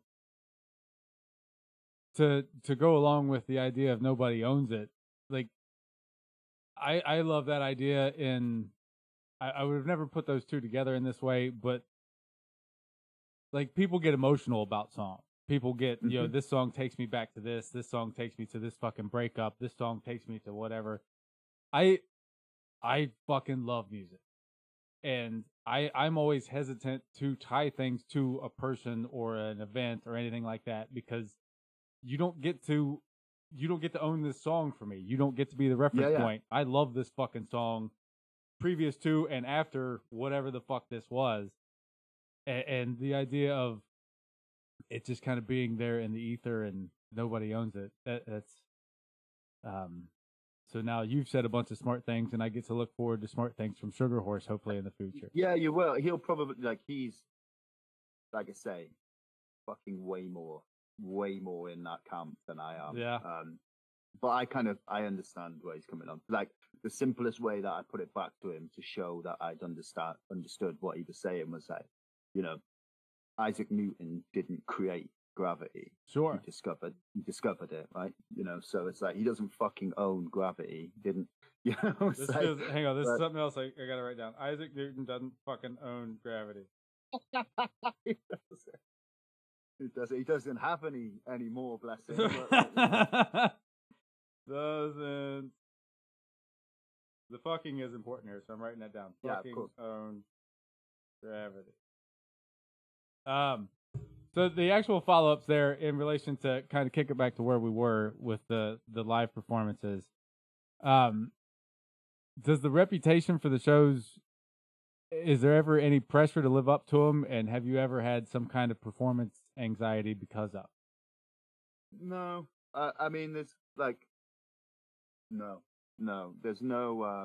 go along with the idea of nobody owns it. Like, I love that idea. I would have never put those two together in this way, but like, people get emotional about songs. People get, you know, this song takes me back to this song takes me to this fucking breakup, this song takes me to whatever. I fucking love music. And I'm always hesitant to tie things to a person or an event or anything like that, because you don't get to own this song for me. You don't get to be the reference point. I love this fucking song previous to and after whatever the fuck this was. And the idea of it just kind of being there in the ether and nobody owns it. That's so now you've said a bunch of smart things, and I get to look forward to smart things from Sugar Horse, hopefully in the future. Yeah, you will. He'll probably, like, he's, like I say, fucking way more in that camp than I am. Yeah. but I understand where he's coming on. Like the simplest way that I put it back to him to show that I'd understood what he was saying was like, you know, Isaac Newton didn't create gravity. Sure. He discovered it, right? You know, so it's like he doesn't fucking own gravity. Didn't you know? Hang on, this is something else I gotta write down. Isaac Newton doesn't fucking own gravity. He doesn't have any more blessing. Doesn't. The fucking is important here, so I'm writing that down. Yeah, Fucking of course. own gravity. So the actual follow-ups there in relation to kind of kick it back to where we were with the live performances. Does the reputation for the shows, is there ever any pressure to live up to them? And have you ever had some kind of performance anxiety because of? No, I mean, there's like, no, there's no,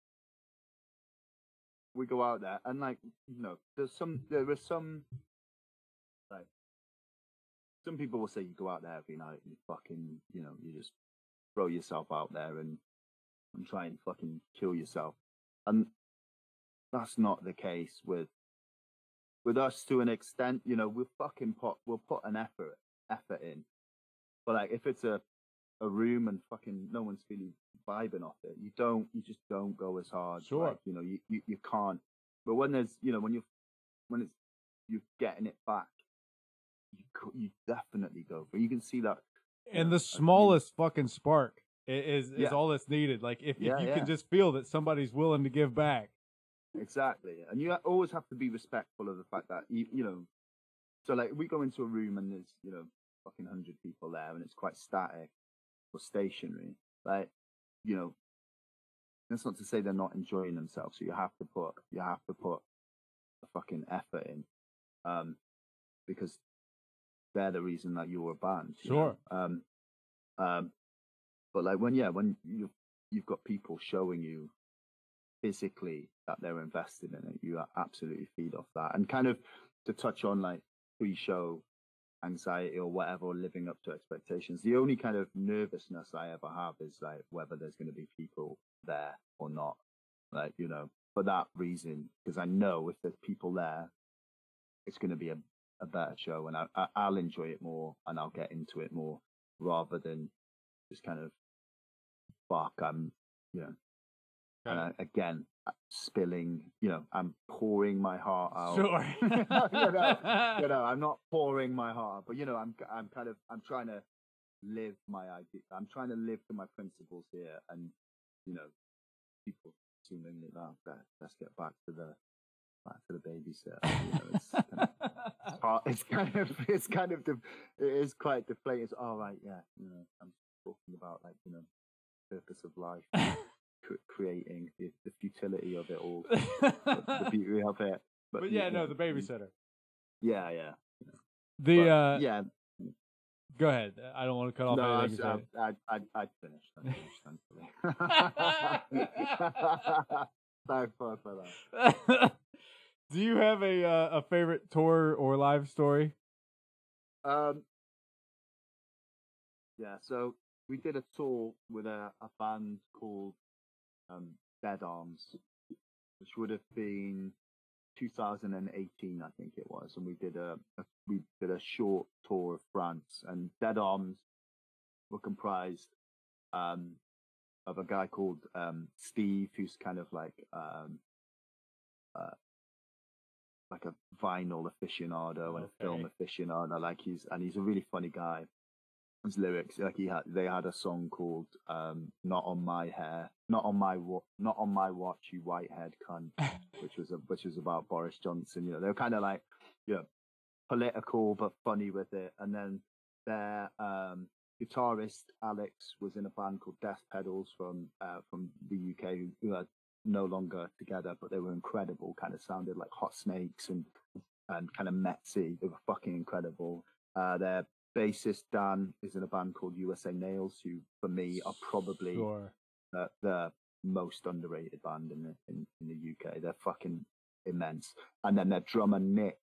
we go out there and like, you know, there is some, like, some people will say you go out there every night and you fucking, you know, you just throw yourself out there and try and fucking kill yourself. And that's not the case with us to an extent. You know, we'll put an effort in. But like if it's a room and fucking no one's really vibing off it, you just don't go as hard. Sure. Like, you know, you can't. But when there's, you know, when you're getting it back, you definitely go for it. You can see that. And the smallest fucking spark is all that's needed. Like if you can just feel that somebody's willing to give back. Exactly. And you always have to be respectful of the fact that, you know, so like we go into a room and there's, you know, fucking 100 people there and it's quite static or stationary. Like, you know, that's not to say they're not enjoying themselves. So you have to put a fucking effort in, because they're the reason that you're a band. Sure. But like when you've got people showing you physically that they're invested in it, you absolutely feed off that. And kind of to touch on like pre-show anxiety or whatever, or living up to expectations, the only kind of nervousness I ever have is like whether there's going to be people there or not. Like, you know, for that reason, because I know if there's people there, it's going to be a better show, and I'll enjoy it more and I'll get into it more rather than just kind of I'm, you know, and again, spilling, you know, I'm pouring my heart out. Sure. you know, I'm not pouring my heart out, but you know, I'm trying to live my idea. I'm trying to live to my principles here, and you know, people seemingly that let's get back to the babysitter. You know, it is quite deflating. It's all right, yeah. You know, I'm talking about like, you know, purpose of life. Creating the futility of it all, the beauty of it. But yeah, no, the babysitter. Yeah. Yeah. Go ahead. I don't want to cut off anything. I'd finished. Thanks for that. Do you have a favorite tour or live story? Yeah. So we did a tour with a band called Dead Arms, which would have been 2018, I think it was, and we did a short tour of France. And Dead Arms were comprised of a guy called Steve, who's kind of like a vinyl aficionado and a film aficionado. Like he's a really funny guy. His lyrics, like they had a song called "Not on My Watch, You Whitehead Cunt," which was about Boris Johnson. You know, they were kind of like, you know, political but funny with it. And then their guitarist Alex was in a band called Death Pedals from the UK, who are no longer together, but they were incredible. Kind of sounded like Hot Snakes and kind of Metsy. They were fucking incredible. Their bassist Dan is in a band called USA Nails, who for me are probably the most underrated band in the UK. They're fucking immense. And then their drummer Nick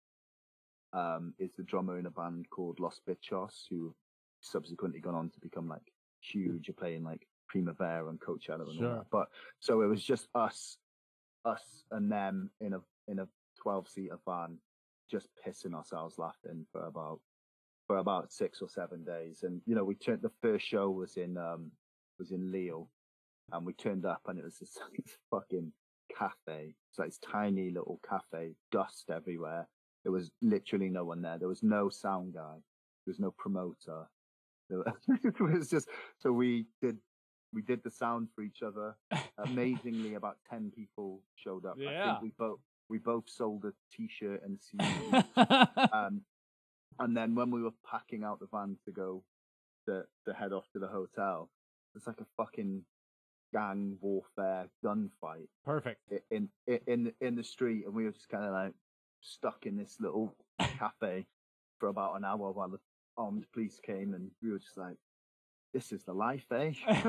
is the drummer in a band called Los Bichos, who subsequently gone on to become like huge. You're playing like Primavera and Coachella and Sure. all that. But so it was just us and them in a 12-seater van, just pissing ourselves laughing for about 6 or 7 days. And you know, the first show was in Lille, and we turned up and it was this fucking cafe. It's like this tiny little cafe, dust everywhere. There was literally no one there. There was no sound guy. There was no promoter. It was just, so we did the sound for each other. Amazingly, about 10 people showed up. Yeah. I think we both sold a T-shirt and CD. And then when we were packing out the van to go to head off to the hotel, it's like a fucking gang warfare gunfight. Perfect. In the street, and we were just kind of like stuck in this little cafe for about an hour while the armed police came, and we were just like, "This is the life, eh?"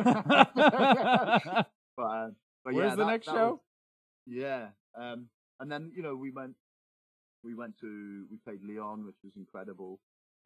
but Where's yeah, the next show? And then, you know, we played Lyon, which was incredible.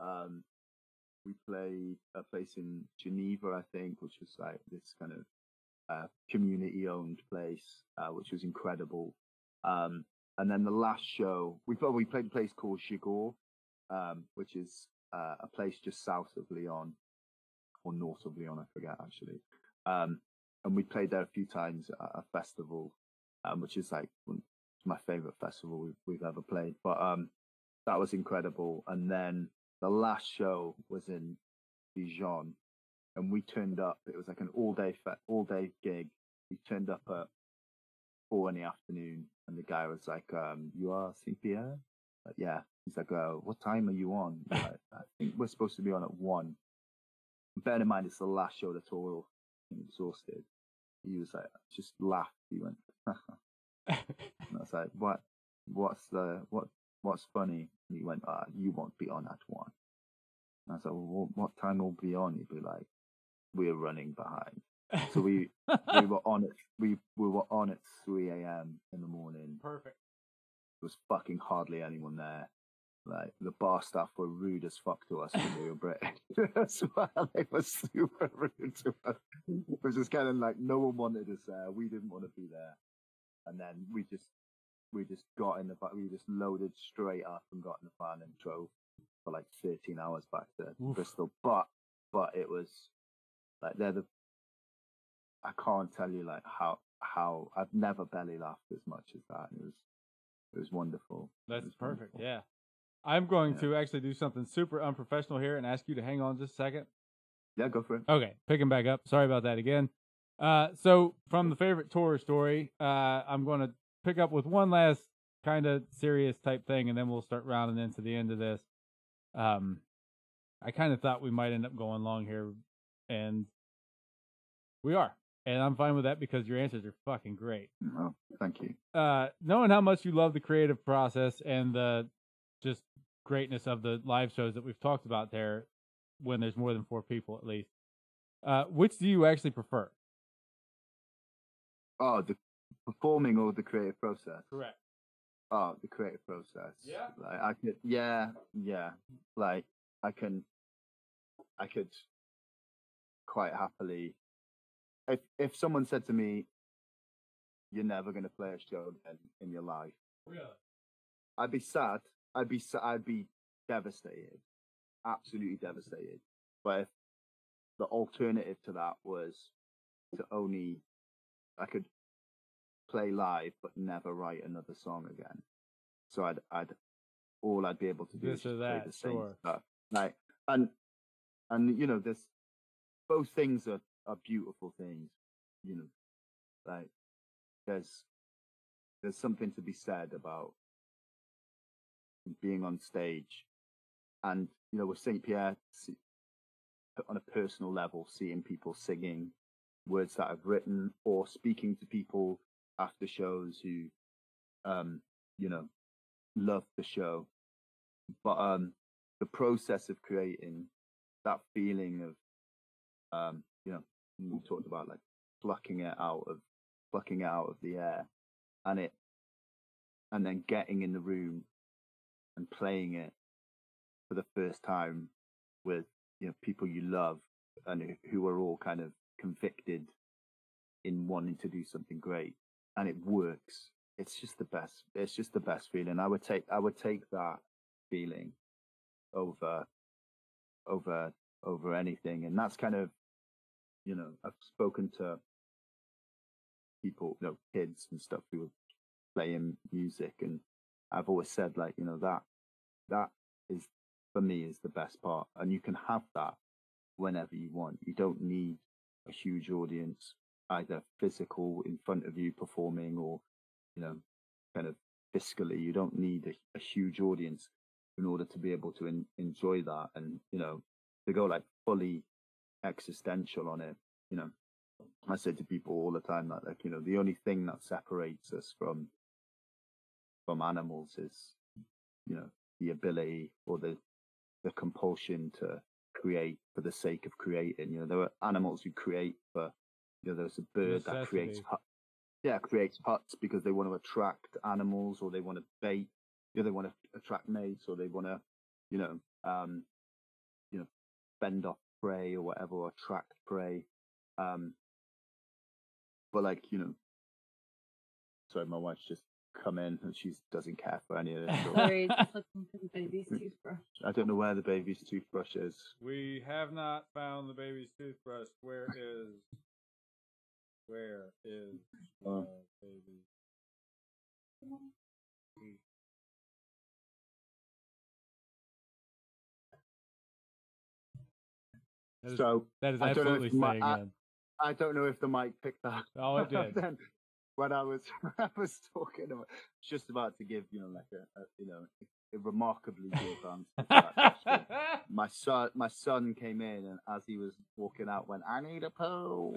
We played a place in Geneva, I think, which was like this kind of community-owned place, which was incredible. And then the last show, we played a place called Gigor, which is a place just south of Lyon, or north of Lyon, I forget actually. And we played there a few times at a festival, which is like my favorite festival we've ever played. But that was incredible. And then the last show was in Dijon, and we turned up. It was like an all day gig. We turned up at 4 p.m, and the guy was like, "You are Saint-Pierre?" Like, yeah. He's like, "What time are you on?" Like, I think we're supposed to be on at 1. Bear in mind, it's the last show of the tour. I'm exhausted. He was like, just laughed. He went, and I was like, what's funny? And he went, "You won't be on at 1. And I was like, "Well, what time will be on?" He'd be like, "We're running behind." So we were on at 3 a.m. in the morning. Perfect. There was fucking hardly anyone there. Like, the bar staff were rude as fuck to us when we were British as well. They were super rude to us. It was just kind of like no one wanted us there. We didn't want to be there. And then we just got in the van. We just loaded straight up and got in the van and drove for like 13 hours back to Bristol. But it was like I can't tell you like how I've never belly laughed as much as that. It was wonderful. That's perfect. Wonderful. Yeah. I'm going to actually do something super unprofessional here and ask you to hang on just a second. Yeah, go for it. Okay, picking back up. Sorry about that again. So from the favorite tour story, I'm going to pick up with one last kind of serious type thing, and then we'll start rounding into the end of this. I kind of thought we might end up going long here, and we are. And I'm fine with that because your answers are fucking great. Oh, thank you. Knowing how much you love the creative process and the just greatness of the live shows that we've talked about there, when there's more than 4 people at least, which do you actually prefer? Oh, the performing or the creative process? Correct. Oh, the creative process. Yeah. Like I could, yeah. Like I could quite happily. If someone said to me, "You're never going to play a show again in your life," really, I'd be sad. I'd be devastated, absolutely devastated. But if the alternative to that was to I could play live but never write another song again. So I'd be able to do is just play the same stuff. Like, and you know, both things are beautiful things. You know, like there's something to be said about being on stage, and you know, with Saint-Pierre, on a personal level, seeing people singing words that I've written or speaking to people after shows who you know, love the show. But the process of creating that feeling of you know, we talked about like plucking it out of the air, and then getting in the room and playing it for the first time with, you know, people you love and who are all kind of convicted in wanting to do something great, and it works. It's just the best. It's just the best feeling. I would take that feeling over anything, and that's kind of, I've spoken to people, kids and stuff who are playing music, and I've always said, like, that is, for me, is the best part, and you can have that whenever you want. You don't need a huge audience, either physical in front of you performing, or kind of fiscally. You don't need a huge audience in order to be able to enjoy that, and to go like fully existential on it. I say to people all the time that, like, the only thing that separates us from animals is the ability or the compulsion to create for the sake of creating. There are animals who create for, there's a bird that creates huts because they want to attract animals, or they want to bait, they want to attract mates, or they want to fend off prey or whatever, or attract prey. But like, sorry, my wife's just come in and she doesn't care for any of this. So Sorry, just looking for the baby's toothbrush. I don't know where the baby's toothbrush is. We have not found the baby's toothbrush. Where is the baby? That is absolutely staying in. I don't know if the mic picked that. Oh, it did. Then when I was talking about, just about to give a remarkably good answer to that question. My son came in, and as he was walking out, went, "I need a poo,"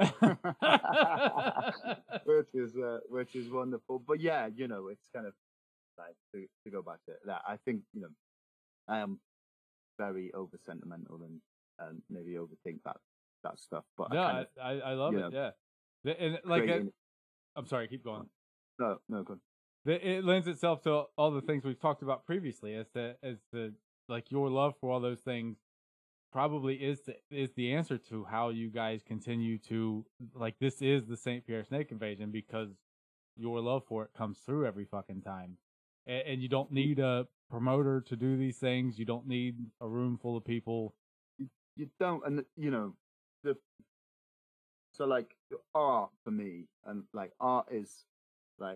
which is wonderful. But yeah, it's kind of like to go back to that. I think I am very over sentimental and maybe overthink that stuff. But no, I love it. Yeah, and like I'm sorry, keep going. No, go on. It lends itself to all the things we've talked about previously, as the like your love for all those things probably is the answer to how you guys continue to, like, this is the St. Pierre Snake Invasion, because your love for it comes through every fucking time, and you don't need a promoter to do these things. You don't need a room full of people. You don't, and so like art for me, and like art is like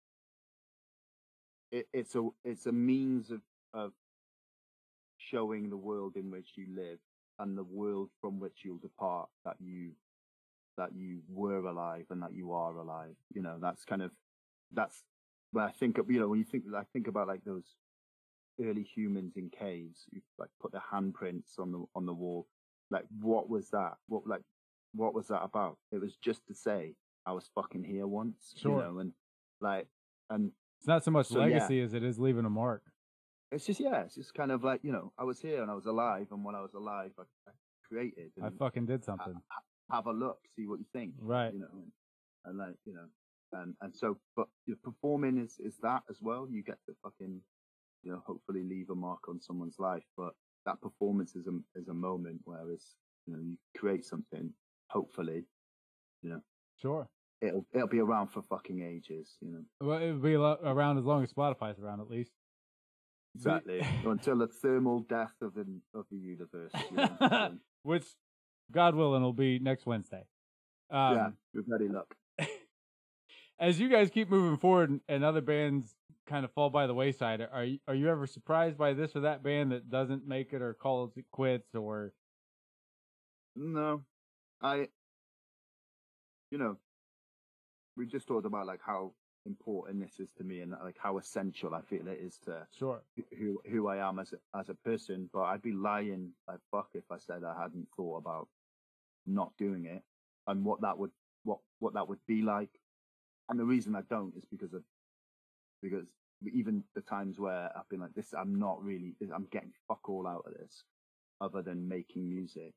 it's a means of showing the world in which you live and the world from which you'll depart, that you were alive and that you are alive. That's when I think of, I think about like those early humans in caves who like put their handprints on the wall. Like, what was that? What was that about? It was just to say I was fucking here once. Sure. And it's not so much legacy as it is leaving a mark. It's just kind of like, I was here and I was alive, and when I was alive, I created. And I fucking did something. Have a look, see what you think. Right. And like, and so, but performing is that as well. You get to fucking, hopefully leave a mark on someone's life, but that performance is a moment where it's, you create something, hopefully, Sure. It'll be around for fucking ages, Well, it'll be around as long as Spotify's around, at least. Exactly. Until the thermal death of the universe. Which, God willing, will be next Wednesday. With any luck. As you guys keep moving forward and other bands kind of fall by the wayside, are you ever surprised by this or that band that doesn't make it or calls it quits, or? No, we just talked about like how important this is to me, and like how essential I feel it is to who I am as a person. But I'd be lying like fuck if I said I hadn't thought about not doing it and what that would be like. And the reason I don't is because even the times where I've been like this, I'm getting fuck all out of this other than making music.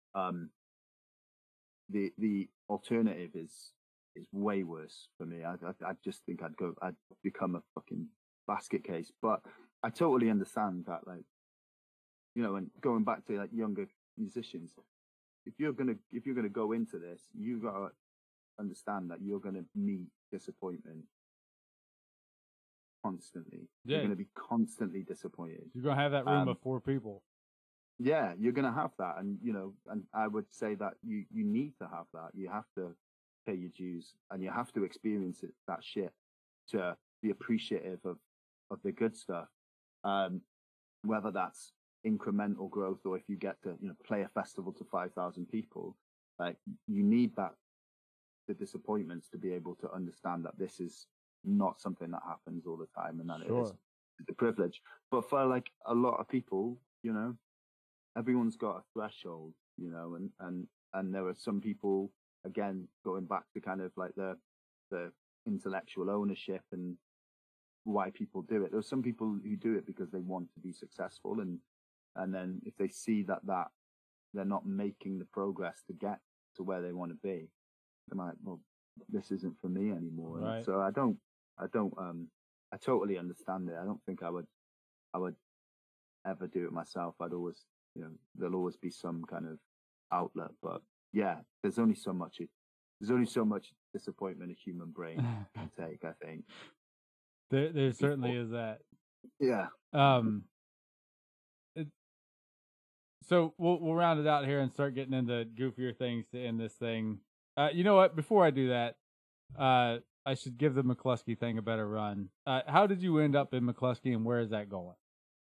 The alternative is way worse for me. I just think I'd become a fucking basket case. But I totally understand that, like, and going back to like younger musicians, if you're gonna go into this, you gotta understand that you're gonna meet disappointment constantly. Yeah. You're gonna be constantly disappointed. You're gonna have that room of 4 people. Yeah, you're gonna have that, and and I would say that you need to have that. You have to pay your dues, and you have to experience that shit to be appreciative of the good stuff. Whether that's incremental growth or if you get to play a festival to 5,000 people, like you need the disappointments to be able to understand that this is not something that happens all the time, and that it is the privilege. But for like a lot of people, everyone's got a threshold, and there are some people, again, going back to kind of like the intellectual ownership and why people do it. There are some people who do it because they want to be successful, and then if they see that they're not making the progress to get to where they want to be, they're like, well, this isn't for me anymore. Right. So I totally understand it. I don't think I would ever do it myself. I'd always, there'll always be some kind of outlet, but yeah, there's only so much disappointment a human brain can take, I think. There certainly is that. Yeah. So we'll round it out here and start getting into goofier things to end this thing. You know what? Before I do that, I should give the McCluskey thing a better run. How did you end up in McCluskey, and where is that going?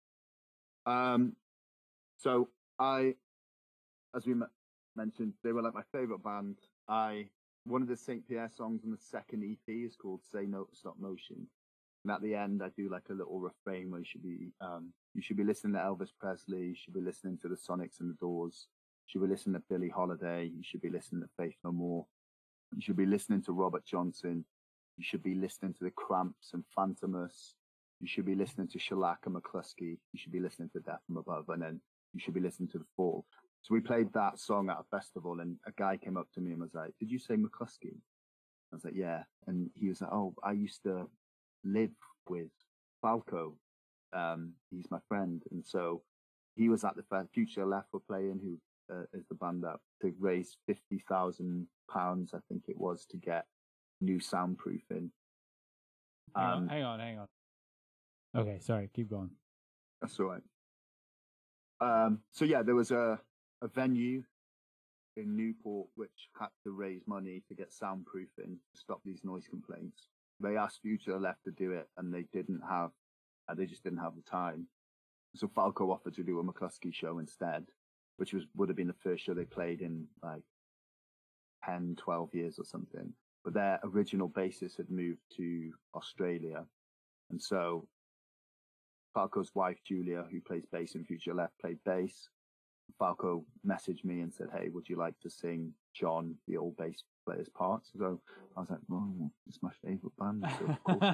So as we mentioned, they were like my favorite band. One of the St. Pierre songs on the second EP is called "Say No to Stop Motion," and at the end I do like a little refrain where you should be listening to Elvis Presley, you should be listening to the Sonics and the Doors, you should be listening to Billie Holiday, you should be listening to Faith No More, you should be listening to Robert Johnson, you should be listening to the Cramps and Phantomus, you should be listening to Shellac and McCluskey, you should be listening to Death from Above, and then you should be listening to The Fall. So we played that song at a festival, and a guy came up to me and was like, "Did you say McCluskey?" I was like, "Yeah." And he was like, "Oh, I used to live with Falco. He's my friend." And so he was at the Future Left were playing, who is the band that to raise £50,000, I think it was, to get new soundproofing. Hang on. Okay, sorry, keep going. That's all right. So yeah, there was a venue in Newport which had to raise money to get soundproofing to stop these noise complaints. They asked Future Left to do it, and they just didn't have the time. So Falco offered to do a McCluskey show instead, which would have been the first show they played in like 10, 12 years or something. But their original bassist had moved to Australia, and so Falco's wife Julia, who plays bass in Future Left, played bass. Falco messaged me and said, "Hey, would you like to sing John, the old bass player's parts?" So I was like, "Oh, it's my favorite band, so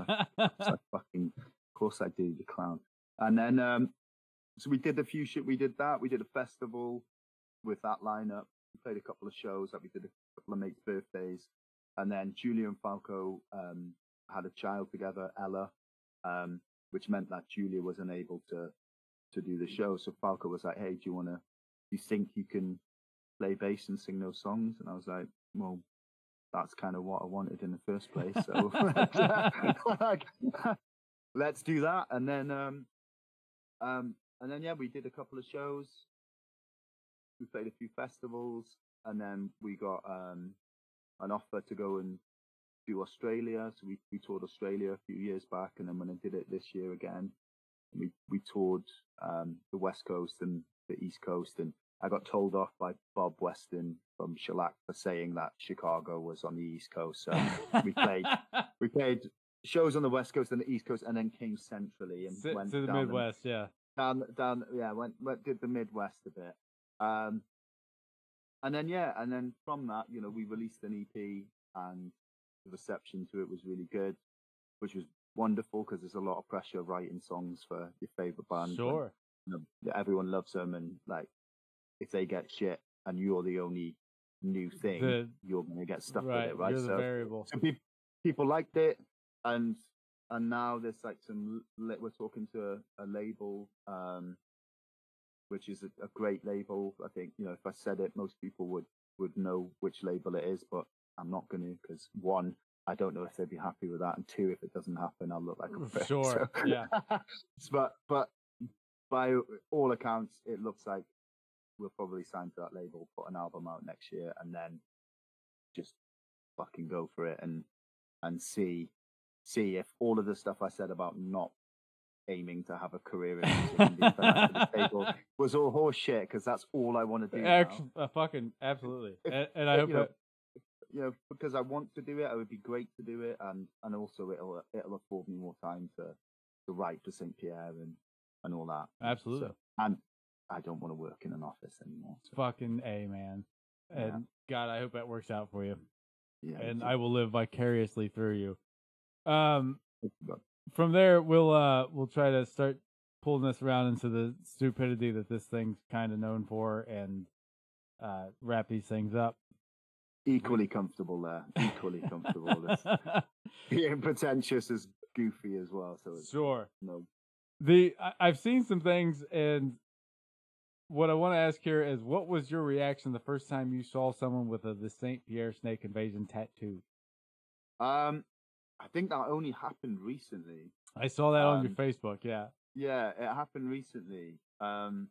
of course I do, you clown." And then so we did we did that. We did a festival with that lineup. We played a couple of shows. We did a couple of mates' birthdays, and then Julia and Falco had a child together, Ella, which meant that Julia was unable to do the show. So Falco was like, "Hey, do you think you can play bass and sing those songs?" And I was like, "Well, that's kind of what I wanted in the first place. So let's do that." And then yeah, we did a couple of shows. We played a few festivals, and then we got an offer to go and do Australia. So we toured Australia a few years back, and then when I did it this year again, we toured the West Coast and the East Coast, and I got told off by Bob Weston from Shellac for saying that Chicago was on the East Coast. So we played shows on the West Coast and the East Coast, and then came centrally and went to the down Midwest. Went did the Midwest a bit. And then from that, we released an EP, and the reception to it was really good, which was wonderful because there's a lot of pressure writing songs for your favorite band. Sure. When, everyone loves them, and like if they get shit and you're the only new thing, you're gonna get stuck with it, right? You're the variable. So people liked it, and now there's like we're talking to a label which is a great label. I think, you know, if I said it, most people would know which label it is, but I'm not going to, because one, I don't know if they'd be happy with that, and two, if it doesn't happen, I'll look like a prick. Sure, So, yeah. but by all accounts, it looks like we'll probably sign to that label, put an album out next year, and then just fucking go for it and see if all of the stuff I said about not aiming to have a career in music and being fed up to the table was all horse shit, because that's all I want to do now. Fucking absolutely. If- and I hope you know, that you know, because I want to do it, it would be great to do it, and also it'll afford me more time to write for St. Pierre and all that. absolutely. So, and I don't want to work in an office anymore. So, Fucking A, man. And Yeah. God, I hope that works out for you. yeah, And so- I will live vicariously through you. but- From there, we'll try to start pulling this around into the stupidity that this thing's kind of known for, and wrap these things up. equally comfortable there. Equally comfortable. It's being pretentious is goofy as well. So it's Sure. no. I've seen some things, and what I want to ask here is, what was your reaction the first time you saw someone with the St. Pierre Snake Invasion tattoo? I think that only happened recently. I saw that on your Um, Facebook, yeah. Yeah, it happened recently. And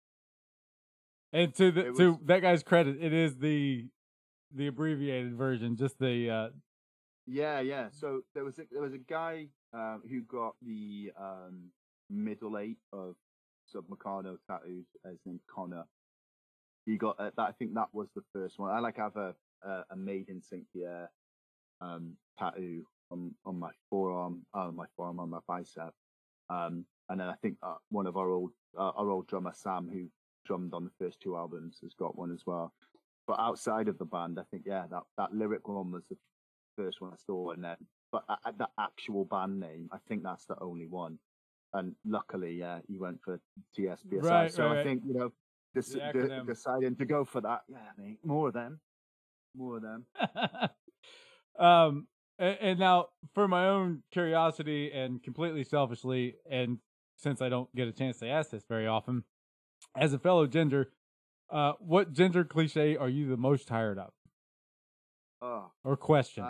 to It to was- that guy's credit, it is the abbreviated version, just the Yeah. So there was a guy who got the middle eight of Sub Meccano tattoos. His name's Connor. He got that. I think that was the first one. I have a Made in St. Pierre tattoo on my forearm, on my bicep. And then I think one of our old drummer Sam, who drummed on the first two albums, has got one as well. But outside of the band, I think that lyric one was the first one I saw, and then the actual band name, I think that's the only one. And luckily, he went for TSPSI. Right, so right. I think, you know, The acronym. deciding to go for that. Yeah, mate, more of them. And now, for my own curiosity and completely selfishly, and since I don't get a chance to ask this very often, as a fellow ginger, what ginger cliche are you the most tired of? Oh, Or question?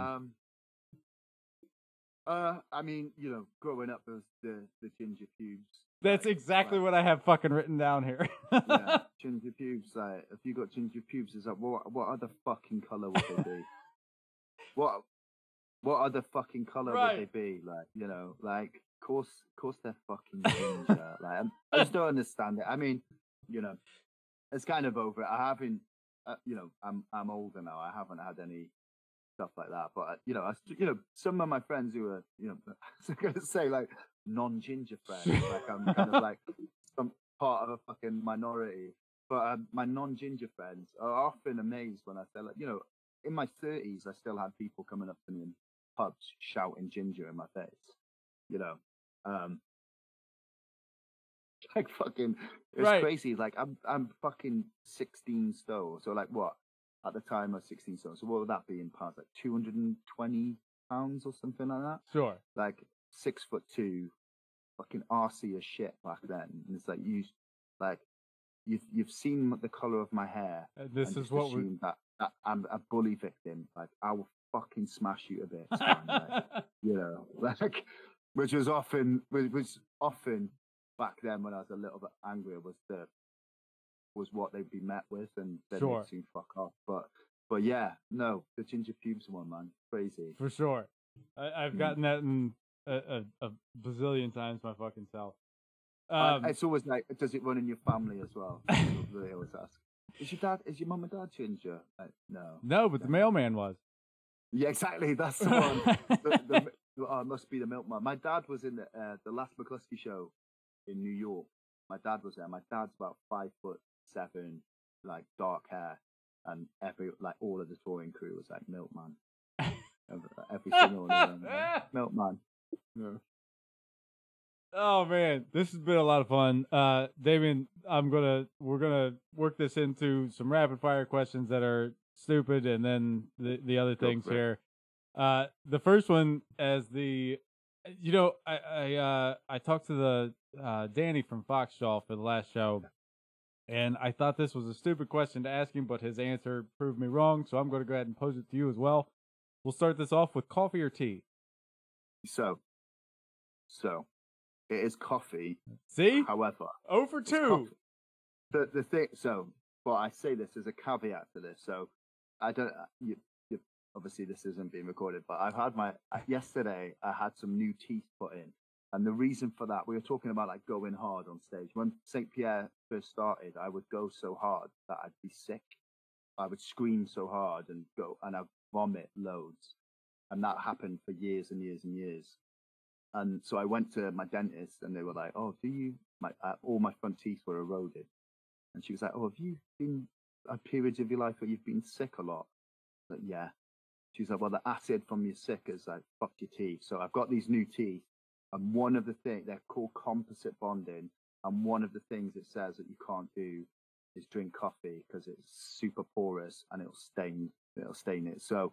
I mean, you know, growing up, there was the ginger pubes. That's like, exactly what I have fucking written down here. Yeah, ginger pubes. Like, if you got ginger pubes, it's like, what other fucking color would they be? What other fucking color Right. would they be? Like, you know, like, course they're fucking ginger. Like, I just don't understand it. I mean, you know, it's kind of over it. I haven't, you know, I'm older now. I haven't had any stuff like that. But you know, some of my friends who are, you know, I'm gonna say like non-ginger friends, like I'm kind of like some part of a fucking minority. But my non-ginger friends are often amazed when I say, like, you know, in my 30s, I still had people coming up to me in pubs shouting ginger in my face. You know, like fucking, it's Right. crazy. Like I'm fucking 16 stone. So like what? At the time I was 16 stone. So what would that be in pounds? Like 220 pounds or something like that. Sure. Like 6'2", fucking arsey as shit back then. And it's like you've seen the color of my hair. This and is just what we. assumed that I'm a bully victim. Like I will fucking smash you to bits, man. Like, you know, like which was often back then when I was a little bit angrier was what they'd be met with, and then Sure. they'd soon fuck off. But yeah, no, the ginger pubes one, man, crazy. For sure. I've Mhm. gotten that in a bazillion times my fucking self. It's always like, does it run in your family as well? They always ask. Is your mum and dad ginger? No. No, but the mailman was. Yeah, exactly. That's the one. It must be the milkman. My dad was in the last McCluskey show in New York. My dad was there. My dad's about 5'7", like dark hair, and all of the touring crew was like milkman. Every single one of them. Milkman. Yeah. Oh man, this has been a lot of fun. Damien, we're gonna work this into some rapid fire questions that are stupid, and then the other Go things for it. here. The first one, as I talked to the Danny from Foxjaw for the last show, And I thought this was a stupid question to ask him, but his answer proved me wrong. So I'm going to go ahead and pose it to you as well. We'll start this off with coffee or tea. So it is coffee. See? However, 0 for 2. The thing. So, but I say this as a caveat to this. So I don't. You obviously this isn't being recorded, but I've had yesterday. I had some new teeth put in. And the reason for that, we were talking about like going hard on stage. When St. Pierre first started, I would go so hard that I'd be sick. I would scream so hard and I'd vomit loads. And that happened for years and years and years. And so I went to my dentist and they were like, oh, all my front teeth were eroded. And she was like, oh, have you been at periods of your life where you've been sick a lot? Like, yeah. She's like, well, the acid from your sick has like fucked your teeth. So I've got these new teeth. And one of the things, they're called composite bonding. And one of the things it says that you can't do is drink coffee because it's super porous and it'll stain it. So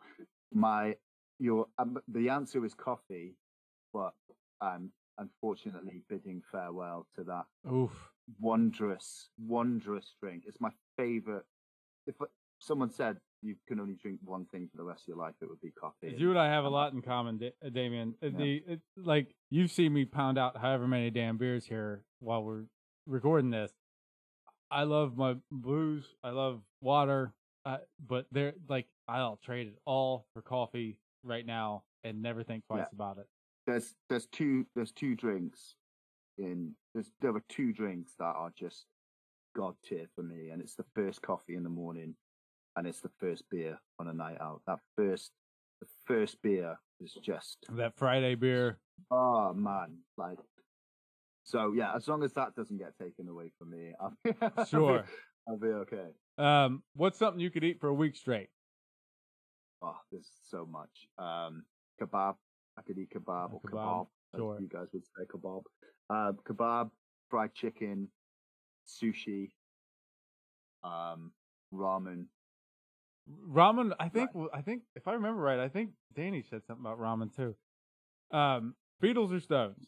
the answer is coffee, but I'm unfortunately bidding farewell to that wondrous drink. It's my favorite. If someone said you can only drink one thing for the rest of your life, it would be coffee. You and I have a lot in common, Damien. Yeah. Like, you've seen me pound out however many damn beers here while we're recording this. I love my booze. I love water. But they're like, I'll trade it all for coffee right now and never think twice about it. There's two drinks there were 2 drinks that are just god tier for me, and it's the first coffee in the morning. And it's the first beer on a night out. The first beer is just that Friday beer. Oh man, like so. Yeah, as long as that doesn't get taken away from me, Sure, I'll be okay. What's something you could eat for a week straight? Oh, there's so much. Kebab. I could eat kebab or kebab. Sure. As you guys would say kebab. Kebab, fried chicken, sushi, ramen. Ramen, I think if I remember right, I think Danny said something about ramen too. Beatles or Stones?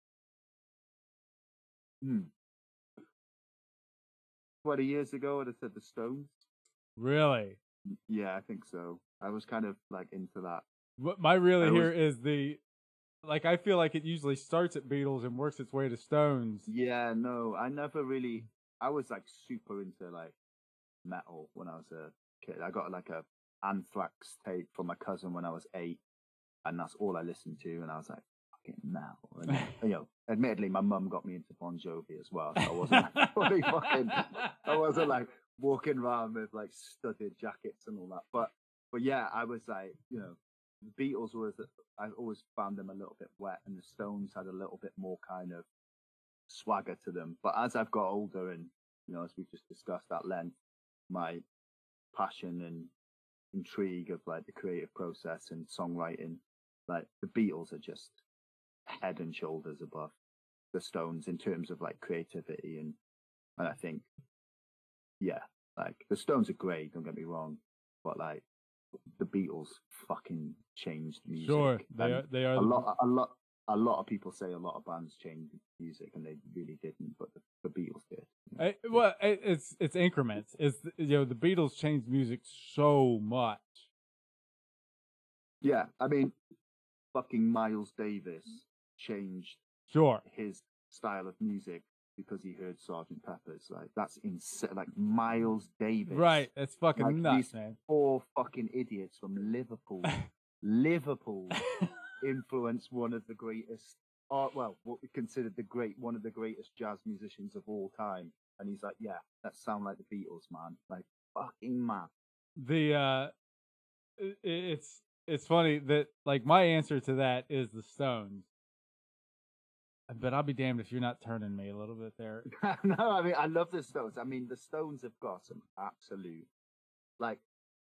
20 years ago, I'd have said the Stones. Really? Yeah, I think so. I was kind of like into that. What my here is I feel like it usually starts at Beatles and works its way to Stones. Yeah, no, I was like super into like metal when I was a kid. I got like a Anthrax tape from my cousin when I was 8, and that's all I listened to. And I was like, fucking metal. And, admittedly, my mum got me into Bon Jovi as well. So I wasn't I wasn't like walking around with like studded jackets and all that. But yeah, I was like, the Beatles I always found them a little bit wet, and the Stones had a little bit more kind of swagger to them. But as I've got older, and as we just discussed at length, my passion and intrigue of like the creative process and songwriting, like the Beatles are just head and shoulders above the Stones in terms of like creativity, and I think, yeah, like the Stones are great, don't get me wrong, but like the Beatles fucking changed music. Sure, they are a lot of people say a lot of bands changed music, and they really didn't, but the Beatles did. It's increments. It's the Beatles changed music so much. Yeah, I mean, fucking Miles Davis changed his style of music because he heard Sgt. Pepper's. Like, that's insane. Like, Miles Davis. Right, that's fucking like, nuts, these man. 4 fucking idiots from Liverpool influenced one of the greatest, what we considered one of the greatest jazz musicians of all time. And he's like, yeah, that sound like the Beatles, man. Like, fucking mad. It's funny that, like, my answer to that is the Stones. But I'll be damned if you're not turning me a little bit there. No, I mean, I love the Stones. I mean, the Stones have got some absolute, like,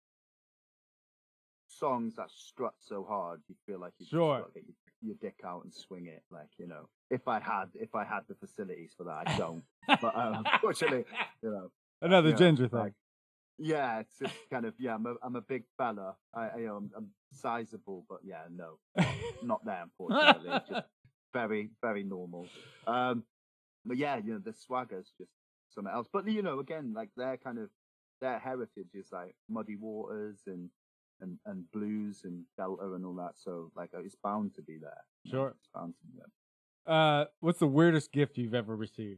songs that strut so hard you feel like you just got to get your dick out and swing it. Like, if I had the facilities for that, I don't. But unfortunately, another ginger thing. Like, yeah, it's just kind of, yeah, I'm a big fella. I'm sizable, but yeah, no, not there, unfortunately. Just very, very normal. But yeah, the swagger's just something else. But you know, again, like their heritage is like Muddy Waters and blues and Delta and all that. So like it's bound to be there. Sure. It's bound to be there. What's the weirdest gift you've ever received?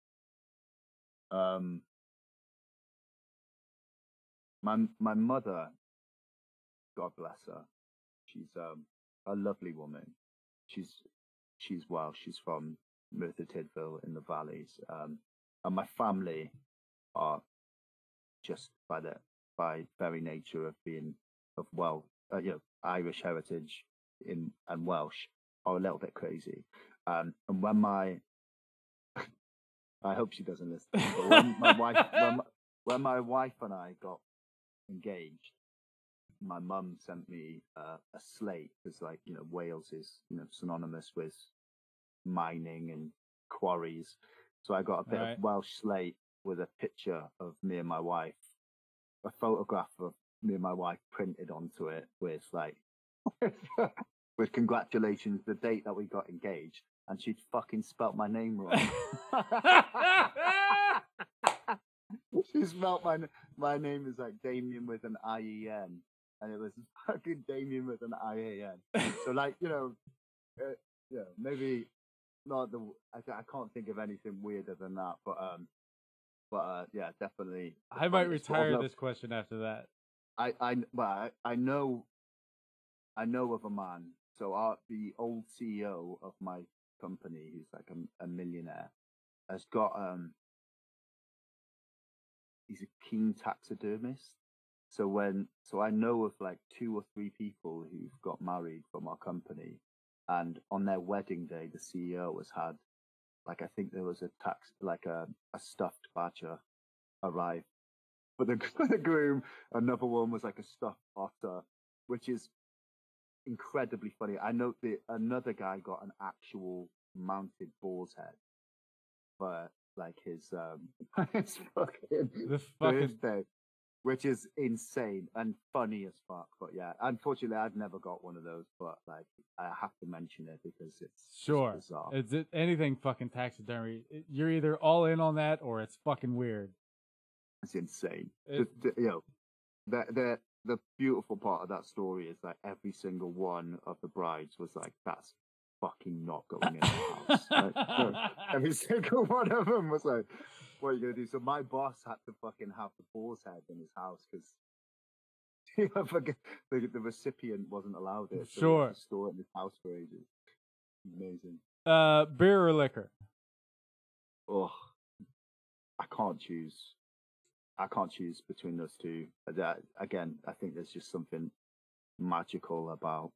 My mother, God bless her, she's a lovely woman. She's Welsh. She's from Merthyr Tydfil in the valleys. And my family are just by very nature of being of Irish heritage and Welsh are a little bit crazy. And when I hope she doesn't listen, but when my wife and I got engaged, my mum sent me a slate because, like, you know, Wales is, you know, synonymous with mining and quarries. So I got a bit of Welsh slate with a picture of me and my wife, a photograph of me and my wife printed onto it with like, with congratulations, the date that we got engaged, and she'd fucking spelt my name wrong. She spelt my name is like Damien with an I-E-N, and it was fucking Damien with an I-A-N. So like, you know, maybe not I can't think of anything weirder than that, but yeah, definitely. I might retire this question after that. I know of a man. So the old CEO of my company, who's like a millionaire, has got he's a keen taxidermist. So I know of like 2 or 3 people who've got married from our company, and on their wedding day, the CEO has had, like, I think there was a stuffed badger arrive for the groom. Another one was like a stuffed otter, which is incredibly funny. I know another guy got an actual mounted boar's head for like his birthday, which is insane and funny as fuck. But yeah, unfortunately, I've never got one of those. But like, I have to mention it because it's bizarre. Is it anything fucking taxidermy? You're either all in on that or it's fucking weird. It's insane. You know, the beautiful part of that story is that every single one of the brides was like, "That's fucking not going in the house." Like, every single one of them was like, "What are you gonna do?" So my boss had to fucking have the boar's head in his house because the recipient wasn't allowed it. So he had to store it in his house for ages. Amazing. Beer or liquor? Oh, I can't choose. I can't choose between those two. Again, I think there's just something magical about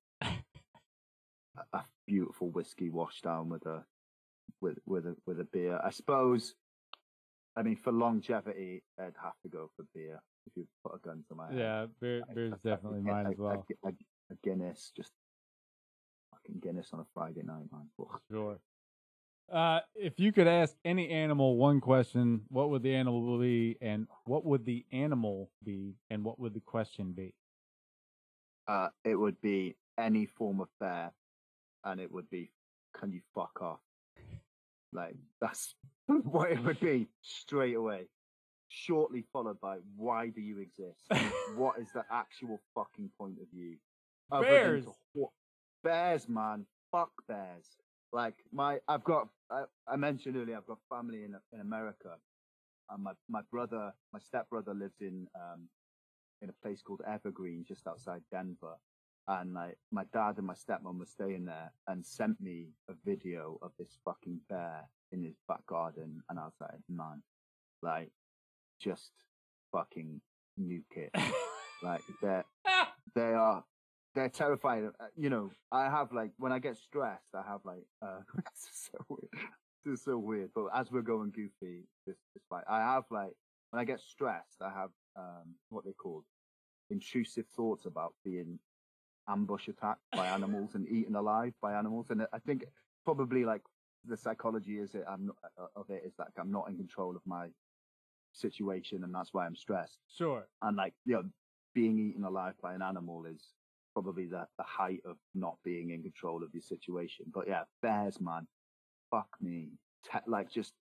a beautiful whiskey washed down with a beer. I suppose. I mean, for longevity, I'd have to go for beer. If you put a gun to my head. Yeah, beer's definitely mine as well. A Guinness, just fucking Guinness on a Friday night, man. Sure. If you could ask any animal one question, what would the animal be, and what would the animal be, and what would the question be? It would be any form of bear, and it would be, can you fuck off? Like, that's what it would be straight away. Shortly followed by, why do you exist? What is the actual fucking point of view? Bears! Bears, man. Fuck bears. Like, I mentioned earlier, I've got family in America. And my stepbrother lives in a place called Evergreen, just outside Denver. And my dad and my stepmom were staying there and sent me a video of this fucking bear in his back garden. And I was like, man, like, just fucking nuke it. Like, they're terrifying. You know, I have, like, when I get stressed, I have, like, this is so weird. But as we're going goofy, this fight, I have, like, when I get stressed, I have what they call intrusive thoughts about being ambush attacked by animals and eaten alive by animals. And I think probably, like, the psychology is that I'm not in control of my situation, and that's why I'm stressed. Sure. And, like, you know, being eaten alive by an animal is probably the height of not being in control of your situation. But yeah, bears, man, fuck me, like, just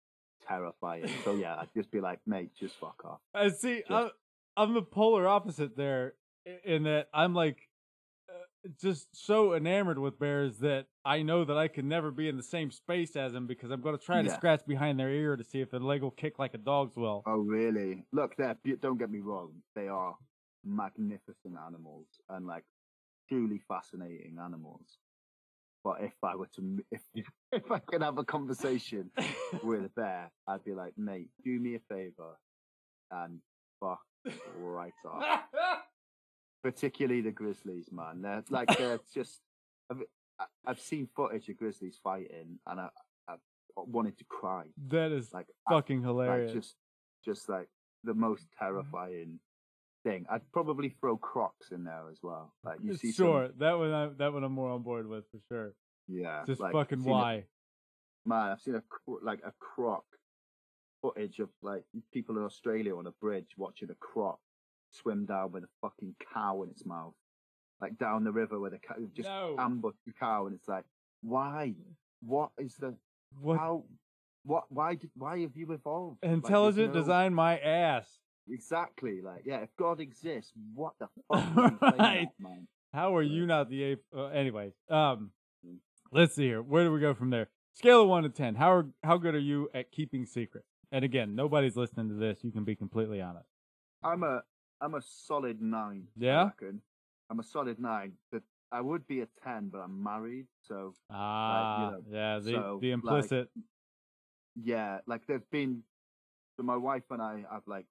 terrifying. So yeah, I'd just be like, mate, just fuck off. I see. Just- I'm the polar opposite there, in that I'm like just so enamored with bears that I know that I can never be in the same space as them because I'm going to try to Yeah. scratch behind their ear to see if their leg will kick like a dog's will. Oh, really? Look, don't get me wrong. They are magnificent animals and like truly fascinating animals. But if I were to, if I could have a conversation with a bear, I'd be like, mate, do me a favor and fuck right off. Particularly the grizzlies, man. They're just. I've seen footage of grizzlies fighting, and I wanted to cry. That is Like fucking hilarious. Like just like the most terrifying thing. I'd probably throw Crocs in there as well. Like you see, sure, that one I'm more on board with for sure. Yeah, Just like, fucking I've seen why? Man, I've seen a Croc footage of like people in Australia on a bridge watching a Croc swim down with a fucking cow in its mouth, like down the river where the cow just ambushed the cow, and it's like, why? What is the What? how? What? Why have you evolved? Intelligent Like, design my ass. Exactly. Like, yeah, if God exists, what the fuck are you playing Right. at, man? How are you not the ape? Anyways, let's see here. Where do we go from there? Scale of 1 to 10. How good are you at keeping secrets? And again, nobody's listening to this. You can be completely honest. I'm a solid 9. Yeah? I reckon. I'm a solid 9. But I would be a 10, but I'm married, so yeah. so, The implicit. yeah, like there've been. So my wife and I have like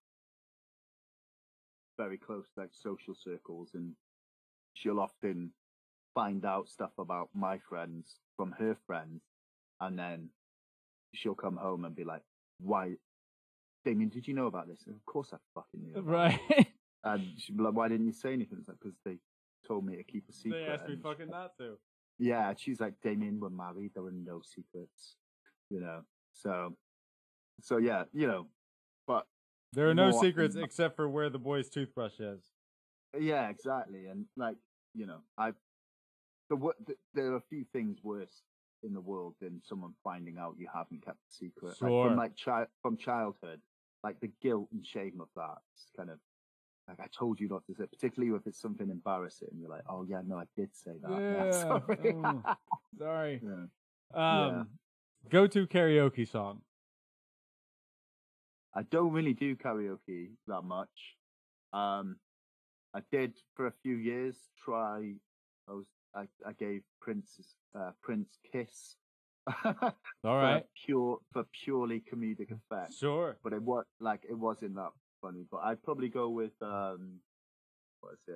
very close like social circles, and she'll often find out stuff about my friends from her friends, and then she'll come home and be like, "Why, Damien? Did you know about this?" And of course, I fucking knew. Right. And she'd be like, "Why didn't you say anything?" It's like, because they told me to keep a secret. They asked me and fucking not to. yeah, and she's like, "Damien, we're married. There were no secrets, you know." So yeah, you know, but There are no more secrets often- except for where the boy's toothbrush is. yeah, exactly. And like, you know, there are a few things worse in the world than someone finding out you haven't kept a secret. Sure. Like from childhood, like the guilt and shame of that. It's kind of like, I told you not to say, particularly if it's something embarrassing. You're like, oh yeah, no, I did say that. Yeah, sorry. Oh, sorry. Yeah. Go-to karaoke song. I don't really do karaoke that much. I did for a few years try. I gave Prince Kiss. All right. For purely comedic effect. Sure. But it wasn't that funny. But I'd probably go with what is it?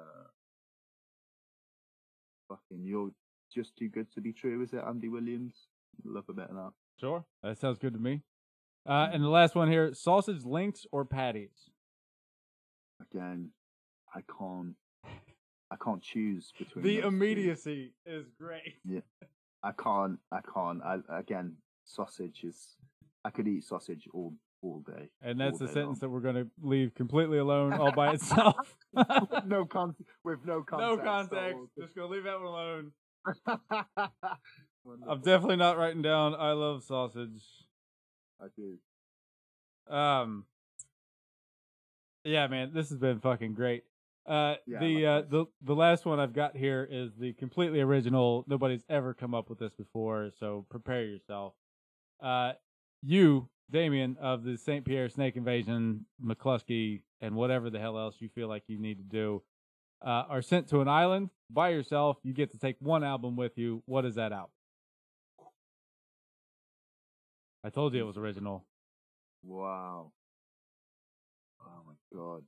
Fucking You're Just Too Good to Be True. Is it Andy Williams? Love a bit of that. Sure. That sounds good to me. And the last one here: sausage links or patties? Again, I can't choose between The those two. immediacy is great. Yeah, I can't. Again, sausage is. I could eat sausage all day. And that's all the day sentence that long. we're going to leave completely alone, all by itself. with no context. No context. so- Just gonna leave that one alone. Wonderful. I'm definitely not writing down "I love sausage." I do. Yeah, man, this has been fucking great. The likewise. the last one I've got here is the completely original. Nobody's ever come up with this before, so prepare yourself. You, Damien, of the St. Pierre Snake Invasion, McCluskey, and whatever the hell else you feel like you need to do, are sent to an island by yourself. You get to take one album with you. What is that album? I told you it was original. Wow. Oh my god.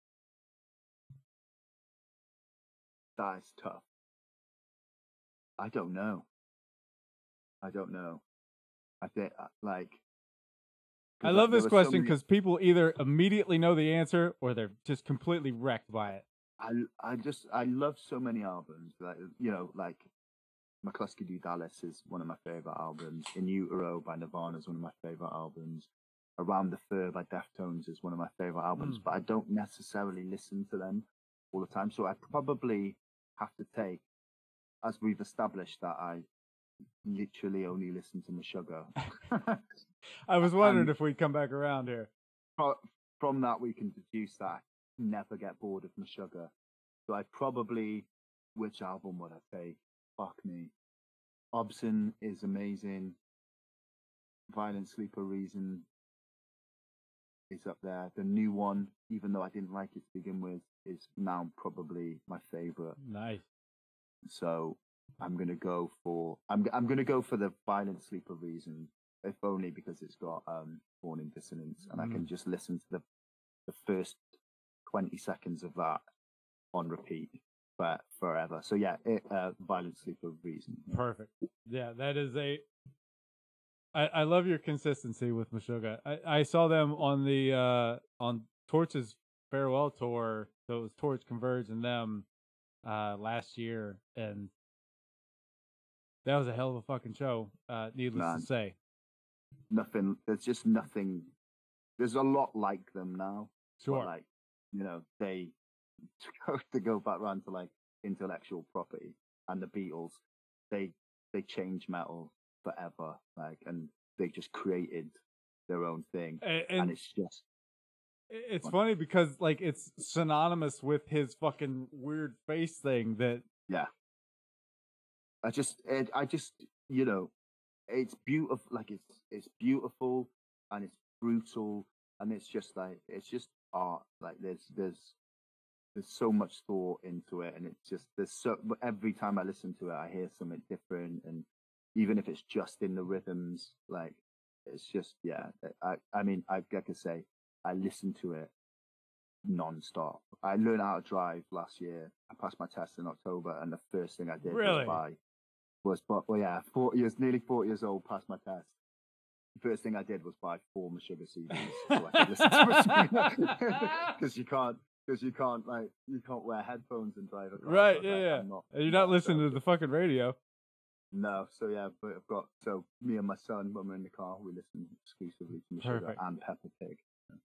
That is tough. I don't know. I think I love this there were so question many- because people either immediately know the answer or they're just completely wrecked by it. I love so many albums. Like, you know, like McCluskey Do Dallas is one of my favorite albums. In Utero by Nirvana is one of my favorite albums. Around the Fur by Deftones is one of my favorite albums, but I don't necessarily listen to them all the time. So I probably have to take, as we've established, that I literally only listen to Meshuggah. I was wondering if we'd come back around here. From that, we can deduce that I never get bored of Meshuggah. So I probably, which album would I take? Fuck me. Obson is amazing. Violent Sleeper Reason is up there. The new one, even though I didn't like it to begin with, is now probably my favorite. Nice. So I'm gonna go for the Violent Sleeper Reason, if only because it's got Born in Dissonance, and I can just listen to the first 20 seconds of that on repeat forever. So yeah, Violent Sleeper Reason. Perfect. Yeah, that is I love your consistency with Meshuggah. I saw them on the on Torch's farewell tour. So it was Torch, Converge, and them last year, and that was a hell of a fucking show. Needless to say, nothing. There's just nothing. There's a lot like them now. Sure. But like, you know, they to go back around to like intellectual property and the Beatles. They changed metal forever, like, and they just created their own thing, and it's just. It's funny because like it's synonymous with his fucking weird face thing that. Yeah. I just, you know, it's beautiful. Like it's beautiful and it's brutal and it's just art. Like there's so much thought into it, and it's just every time I listen to it, I hear something different, and even if it's just in the rhythms, like it's just I mean, like I say, I listen to it non-stop. I learned how to drive last year. I passed my test in October, and the first thing I did nearly 40 years old, passed my test. The first thing I did was buy 4 Meshuggah CDs so I could listen to Meshuggah, because you can't wear headphones and drive a car. Right, so yeah. You're not listening to the fucking radio. No, so yeah, but me and my son, when we're in the car, we listen exclusively to Meshuggah and Peppa Pig.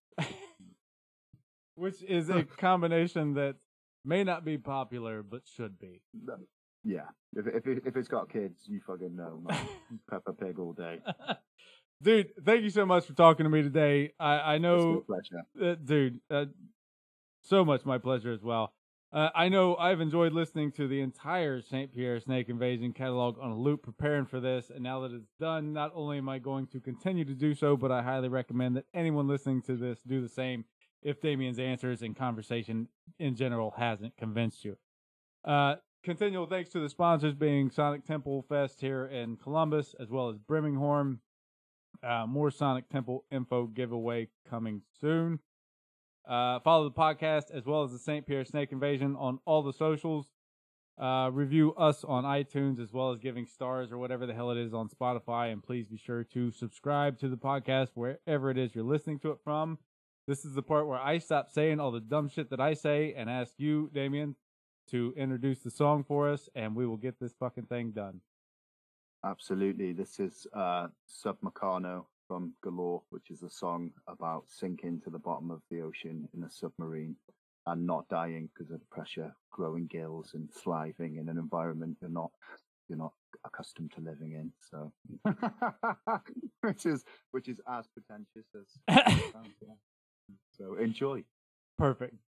Which is a combination that may not be popular, but should be. Yeah, if it's got kids, you fucking know, man. Peppa Pig all day. Dude, thank you so much for talking to me today. I know, it's my pleasure. Dude, so much my pleasure as well. I know I've enjoyed listening to the entire St. Pierre Snake Invasion catalog on a loop preparing for this, and now that it's done, not only am I going to continue to do so, but I highly recommend that anyone listening to this do the same if Damien's answers and conversation in general hasn't convinced you. Continual thanks to the sponsors being Sonic Temple Fest here in Columbus, as well as Birmingham. More Sonic Temple info giveaway coming soon. Follow the podcast as well as the St. Pierre Snake Invasion on all the socials. Review us on iTunes as well as giving stars or whatever the hell it is on Spotify. And please be sure to subscribe to the podcast wherever it is you're listening to it from. This is the part where I stop saying all the dumb shit that I say and ask you, Damien, to introduce the song for us, and we will get this fucking thing done. Absolutely. This is Submarino from Galore, which is a song about sinking to the bottom of the ocean in a submarine and not dying because of the pressure, growing gills and thriving in an environment you're not accustomed to living in. So, which is as pretentious as. So enjoy. Perfect.